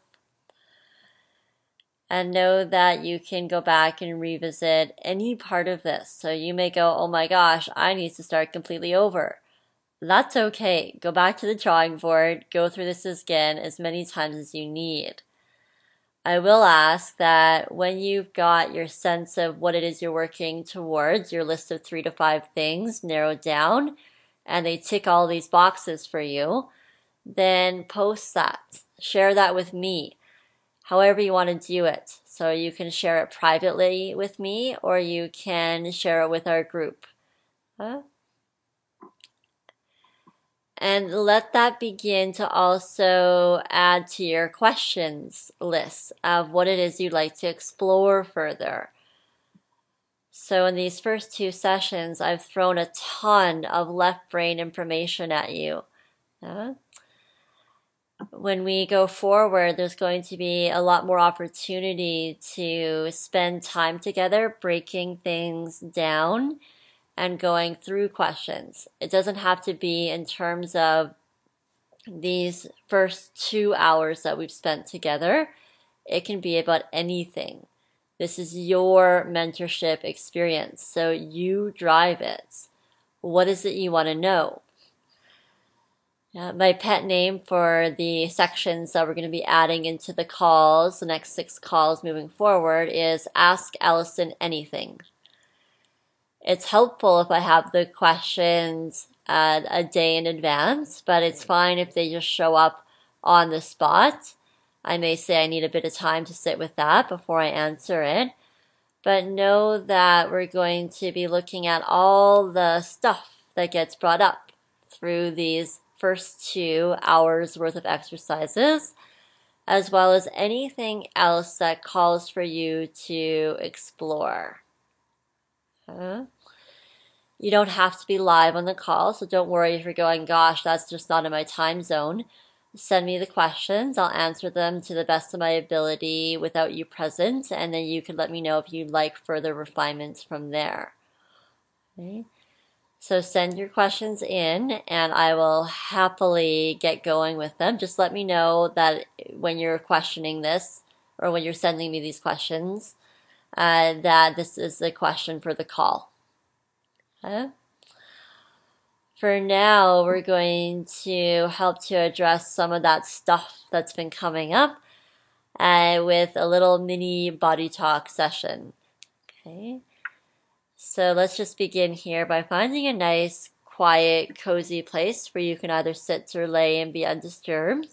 And know that you can go back and revisit any part of this. So you may go, oh my gosh, I need to start completely over. That's okay. Go back to the drawing board, go through this again as many times as you need. I will ask that when you've got your sense of what it is you're working towards, your list of 3 to 5 things narrowed down, and they tick all these boxes for you, then post that. Share that with me, however you want to do it. So you can share it privately with me, or you can share it with our group. And let that begin to also add to your questions list of what it is you'd like to explore further. So in these first 2 sessions, I've thrown a ton of left brain information at you. When we go forward, there's going to be a lot more opportunity to spend time together breaking things down and going through questions. It doesn't have to be in terms of these first 2 hours that we've spent together. It can be about anything. This is your mentorship experience, so you drive it. What is it you want to know? My pet name for the sections that we're going to be adding into the calls, the next 6 calls moving forward, is Ask Allison Anything. It's helpful if I have the questions a day in advance, but it's fine if they just show up on the spot. I may say I need a bit of time to sit with that before I answer it, but know that we're going to be looking at all the stuff that gets brought up through these first 2 hours worth of exercises, as well as anything else that calls for you to explore. You don't have to be live on the call, so don't worry if you're going, gosh, that's just not in my time zone. Send me the questions. I'll answer them to the best of my ability without you present, and then you can let me know if you'd like further refinements from there. Okay. So send your questions in, and I will happily get going with them. Just let me know that when you're questioning this, or when you're sending me these questions, that this is the question for the call. Okay? For now, we're going to help to address some of that stuff that's been coming up with a little mini body talk session. Okay, so let's just begin here by finding a nice, quiet, cozy place where you can either sit or lay and be undisturbed.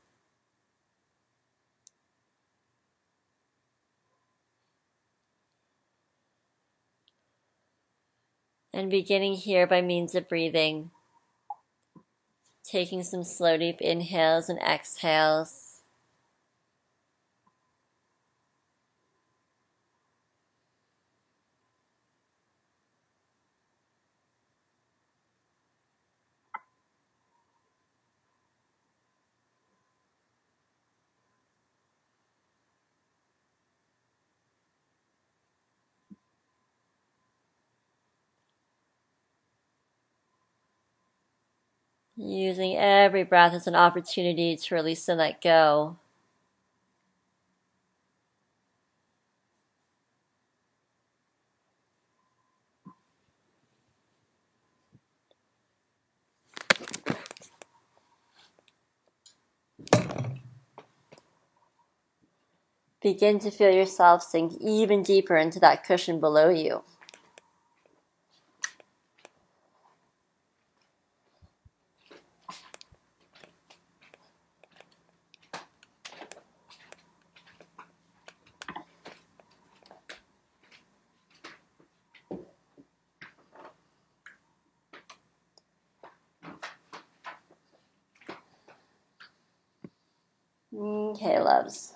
And beginning here by means of breathing, taking some slow, deep inhales and exhales. Using every breath as an opportunity to release and let go. Begin to feel yourself sink even deeper into that cushion below you. Okay, loves.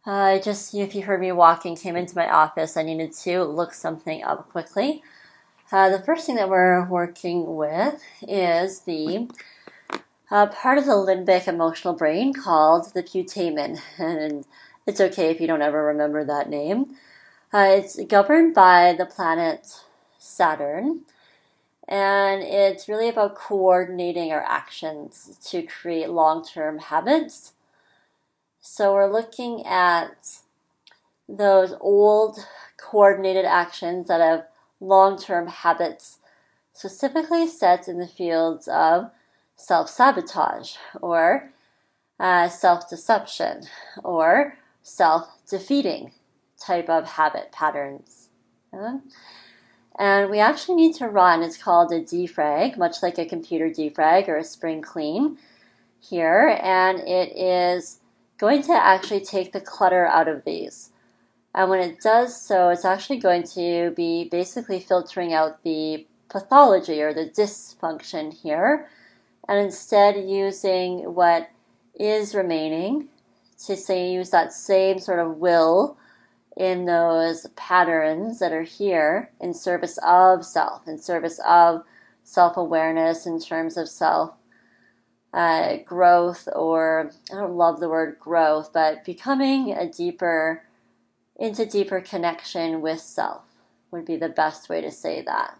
If you heard me walking, came into my office, I needed to look something up quickly. The first thing that we're working with is the part of the limbic emotional brain called the putamen, and it's okay if you don't ever remember that name. It's governed by the planet Saturn, and it's really about coordinating our actions to create long-term habits. So we're looking at those old coordinated actions that have long-term habits specifically set in the fields of self-sabotage or self-deception or self-defeating type of habit patterns. And we actually need to run, it's called a defrag, much like a computer defrag or a spring clean here, and it is going to actually take the clutter out of these. And when it does so, it's actually going to be basically filtering out the pathology or the dysfunction here, and instead using what is remaining to use that same sort of will in those patterns that are here in service of self, in service of self-awareness, in terms of self growth, or I don't love the word growth, but becoming into deeper connection with self would be the best way to say that.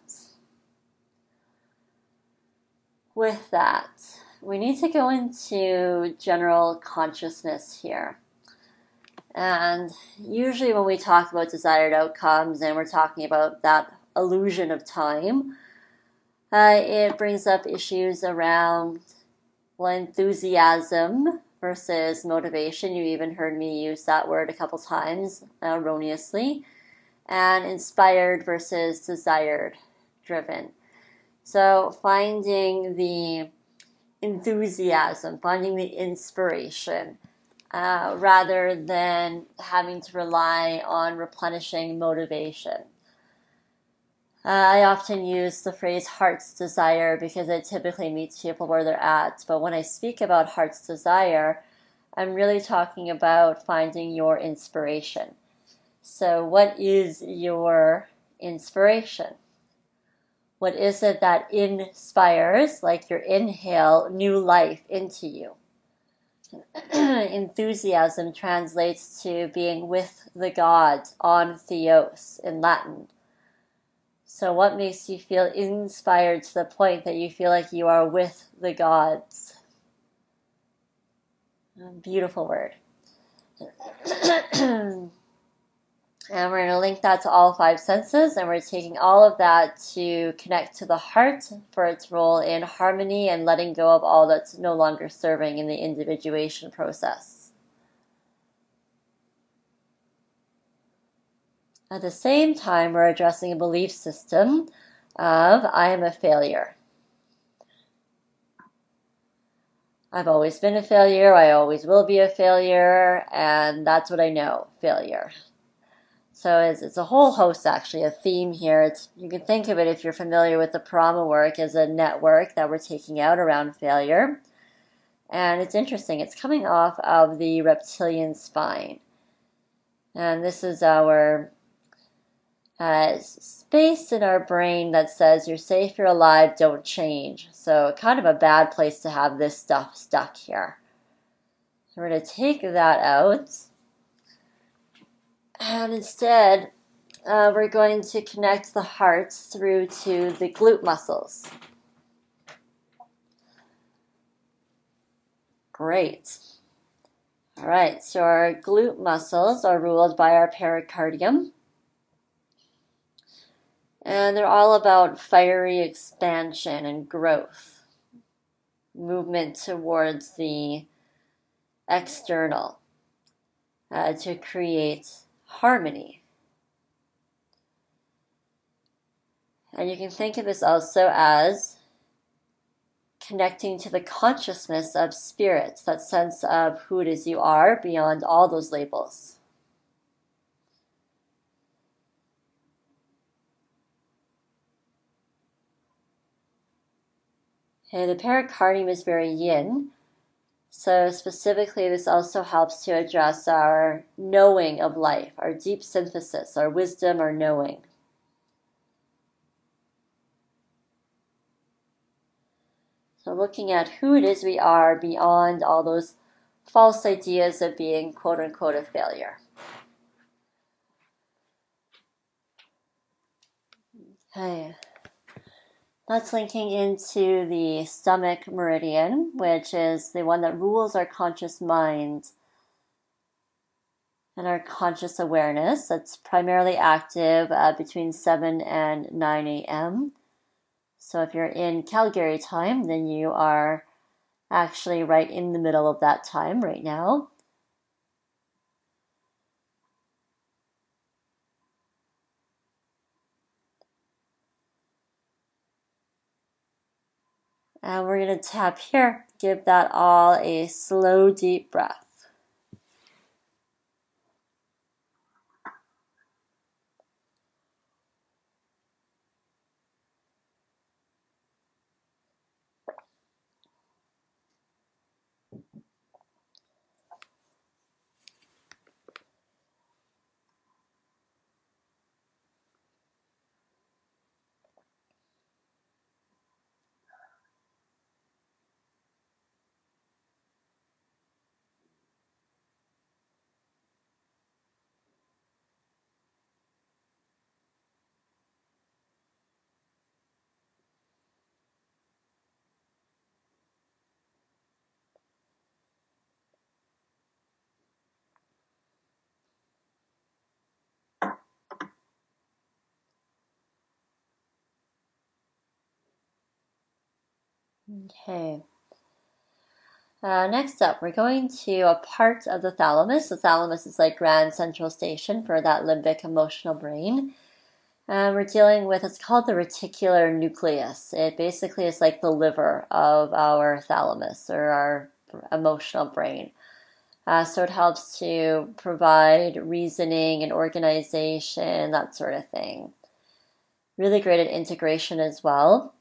With that, we need to go into general consciousness here. And usually when we talk about desired outcomes and we're talking about that illusion of time, it brings up issues around enthusiasm versus motivation. You even heard me use that word a couple times erroneously. And inspired versus desired driven. So finding the enthusiasm, finding the inspiration, rather than having to rely on replenishing motivation. I often use the phrase heart's desire because it typically meets people where they're at. But when I speak about heart's desire, I'm really talking about finding your inspiration. So what is your inspiration? What is it that inspires, like your inhale, new life into you? Enthusiasm translates to being with the gods, on theos in Latin. So what makes you feel inspired to the point that you feel like you are with the gods? Beautiful word. And we're going to link that to all 5 senses, and we're taking all of that to connect to the heart for its role in harmony and letting go of all that's no longer serving in the individuation process. At the same time, we're addressing a belief system of, I am a failure. I've always been a failure, I always will be a failure, and that's what I know, failure. So it's a whole host, actually, a theme here. You can think of it, if you're familiar with the Parama work, as a network that we're taking out around failure. And it's interesting. It's coming off of the reptilian spine. And this is our space in our brain that says you're safe, you're alive, don't change. So kind of a bad place to have this stuff stuck here. So we're going to take that out. And instead, we're going to connect the heart through to the glute muscles. Great. All right, so our glute muscles are ruled by our pericardium. And they're all about fiery expansion and growth, movement towards the external to create harmony. And you can think of this also as connecting to the consciousness of spirit, that sense of who it is you are beyond all those labels. Okay, the pericardium is very yin, So specifically, this also helps to address our knowing of life, our deep synthesis, our wisdom, our knowing. So looking at who it is we are beyond all those false ideas of being quote-unquote a failure. Okay. That's linking into the stomach meridian, which is the one that rules our conscious mind and our conscious awareness. That's primarily active between 7 and 9 a.m. So if you're in Calgary time, then you are actually right in the middle of that time right now. And we're going to tap here. Give that all a slow, deep breath. Okay. Next up, we're going to a part of the thalamus. The thalamus is like grand central station for that limbic emotional brain. And we're dealing with, it's called the reticular nucleus. It basically is like the liver of our thalamus or our emotional brain. So it helps to provide reasoning and organization, that sort of thing. Really great at integration as well.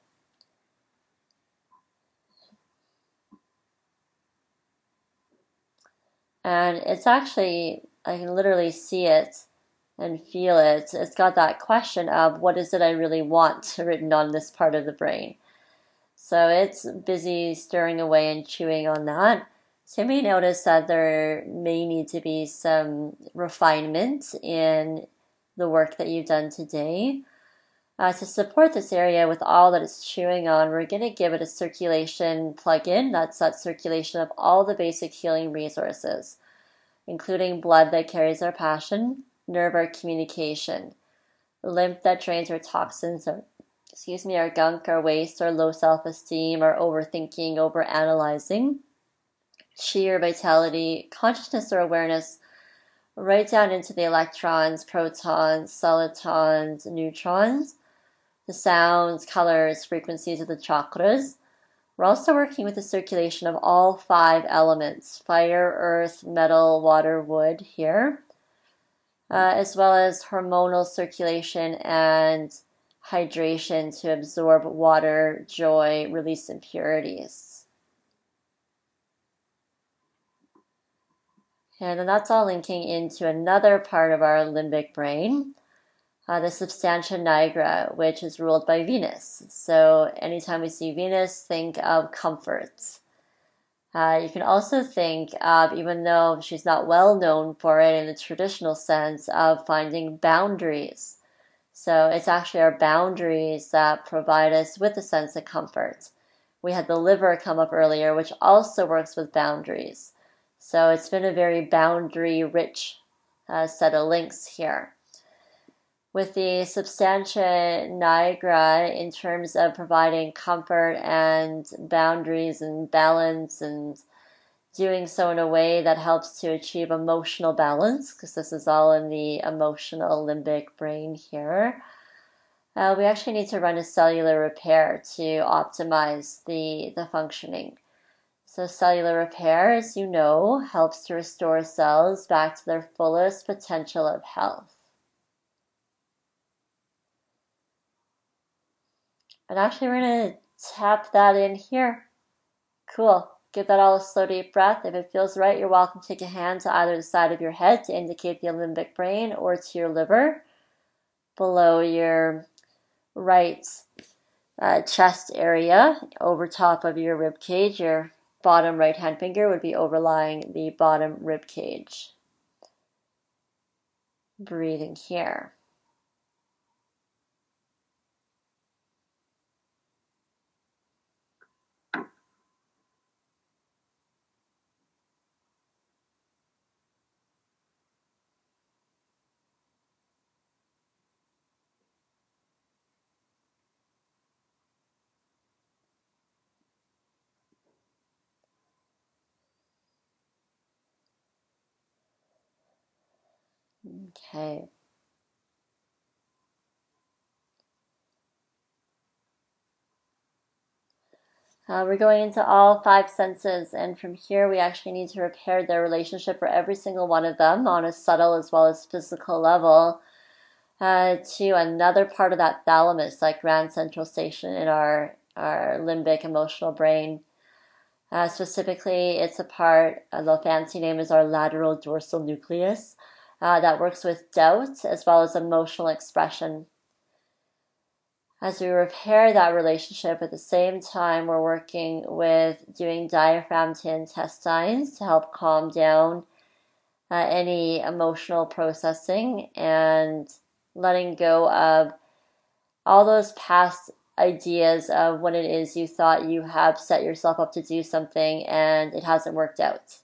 And it's actually, I can literally see it and feel it. It's got that question of what is it I really want written on this part of the brain. So it's busy stirring away and chewing on that. So you may notice that there may need to be some refinement in the work that you've done today. To support this area with all that it's chewing on, we're going to give it a circulation plug-in. That's that circulation of all the basic healing resources, including blood that carries our passion, nerve our communication, lymph that drains our toxins, our gunk, our waste, our low self-esteem, our overthinking, overanalyzing, chi or vitality, consciousness or awareness, right down into the electrons, protons, solitons, neutrons, the sounds, colors, frequencies of the chakras. We're also working with the circulation of all 5 elements, fire, earth, metal, water, wood here, as well as hormonal circulation and hydration to absorb water, joy, release impurities. And then that's all linking into another part of our limbic brain, the substantia nigra, which is ruled by Venus. So anytime we see Venus, think of comforts. You can also think of, even though she's not well known for it in the traditional sense, of finding boundaries. So it's actually our boundaries that provide us with a sense of comfort. We had the liver come up earlier, which also works with boundaries. So it's been a very boundary-rich set of links here. With the substantia nigra, in terms of providing comfort and boundaries and balance, and doing so in a way that helps to achieve emotional balance, because this is all in the emotional limbic brain here. We actually need to run a cellular repair to optimize the functioning. So cellular repair, as you know, helps to restore cells back to their fullest potential of health. And actually, we're going to tap that in here. Cool. Give that all a slow, deep breath. If it feels right, you're welcome to take a hand to either the side of your head to indicate the limbic brain, or to your liver below your right chest area, over top of your rib cage. Your bottom right hand finger would be overlying the bottom rib cage. Breathing here. Okay. We're going into all 5 senses, and from here we actually need to repair their relationship for every single one of them on a subtle as well as physical level to another part of that thalamus, like Grand Central Station in our limbic emotional brain. Specifically, it's a part, the fancy name is our lateral dorsal nucleus, that works with doubt as well as emotional expression. As we repair that relationship, at the same time, we're working with doing diaphragm to intestines to help calm down any emotional processing and letting go of all those past ideas of when it is you thought you have set yourself up to do something and it hasn't worked out.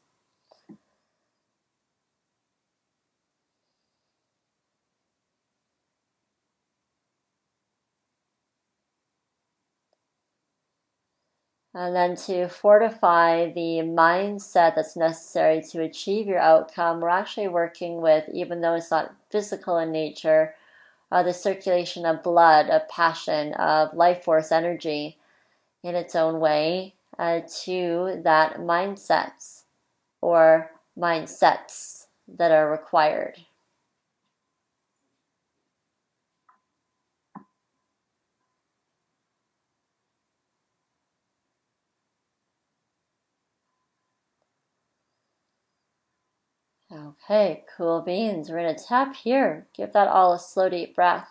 And then to fortify the mindset that's necessary to achieve your outcome, we're actually working with, even though it's not physical in nature, the circulation of blood, of passion, of life force energy in its own way to that mindset or mindsets that are required. Okay, cool beans. We're going to tap here. Give that all a slow, deep breath.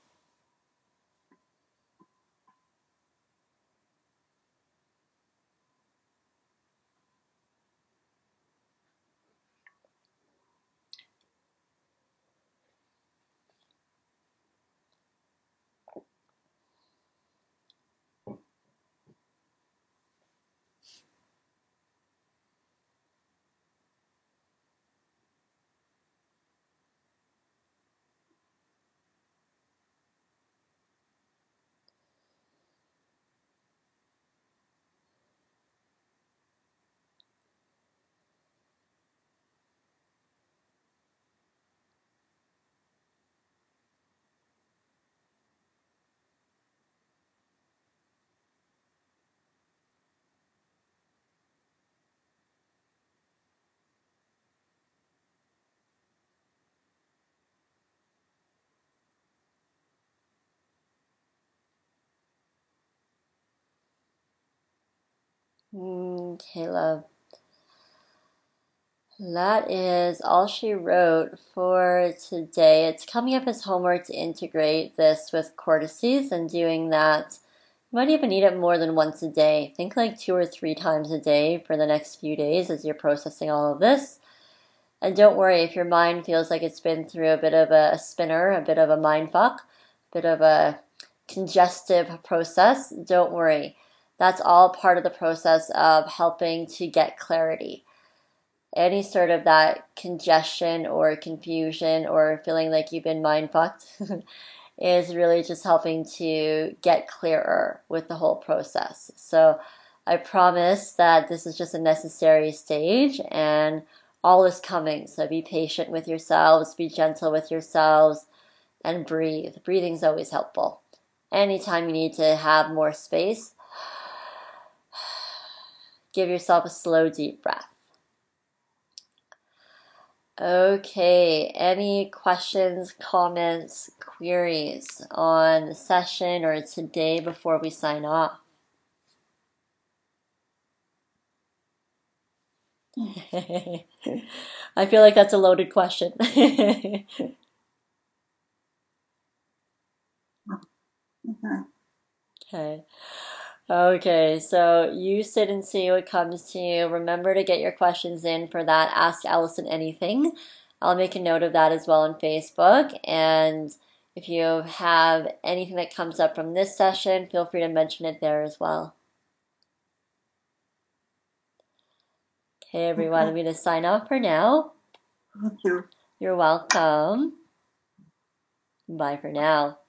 Okay, love. That is all she wrote for today. It's coming up as homework to integrate this with cortices, and doing that, you might even need it more than once a day. Think like 2 or 3 times a day for the next few days as you're processing all of this. And don't worry if your mind feels like it's been through a bit of a spinner, a bit of a mind fuck, a bit of a congestive process. Don't worry. That's all part of the process of helping to get clarity. Any sort of that congestion or confusion or feeling like you've been mind fucked is really just helping to get clearer with the whole process. So I promise that this is just a necessary stage and all is coming. So be patient with yourselves, be gentle with yourselves, and breathe. Breathing's always helpful. Anytime you need to have more space, give yourself a slow, deep breath. Okay, any questions, comments, queries on the session or today before we sign off? I feel like that's a loaded question. Okay. Okay, so you sit and see what comes to you. Remember to get your questions in for that Ask Allison Anything. I'll make a note of that as well on Facebook. And if you have anything that comes up from this session, feel free to mention it there as well. Okay, everyone, I'm going to sign off for now. Thank you. You're welcome. Bye for now.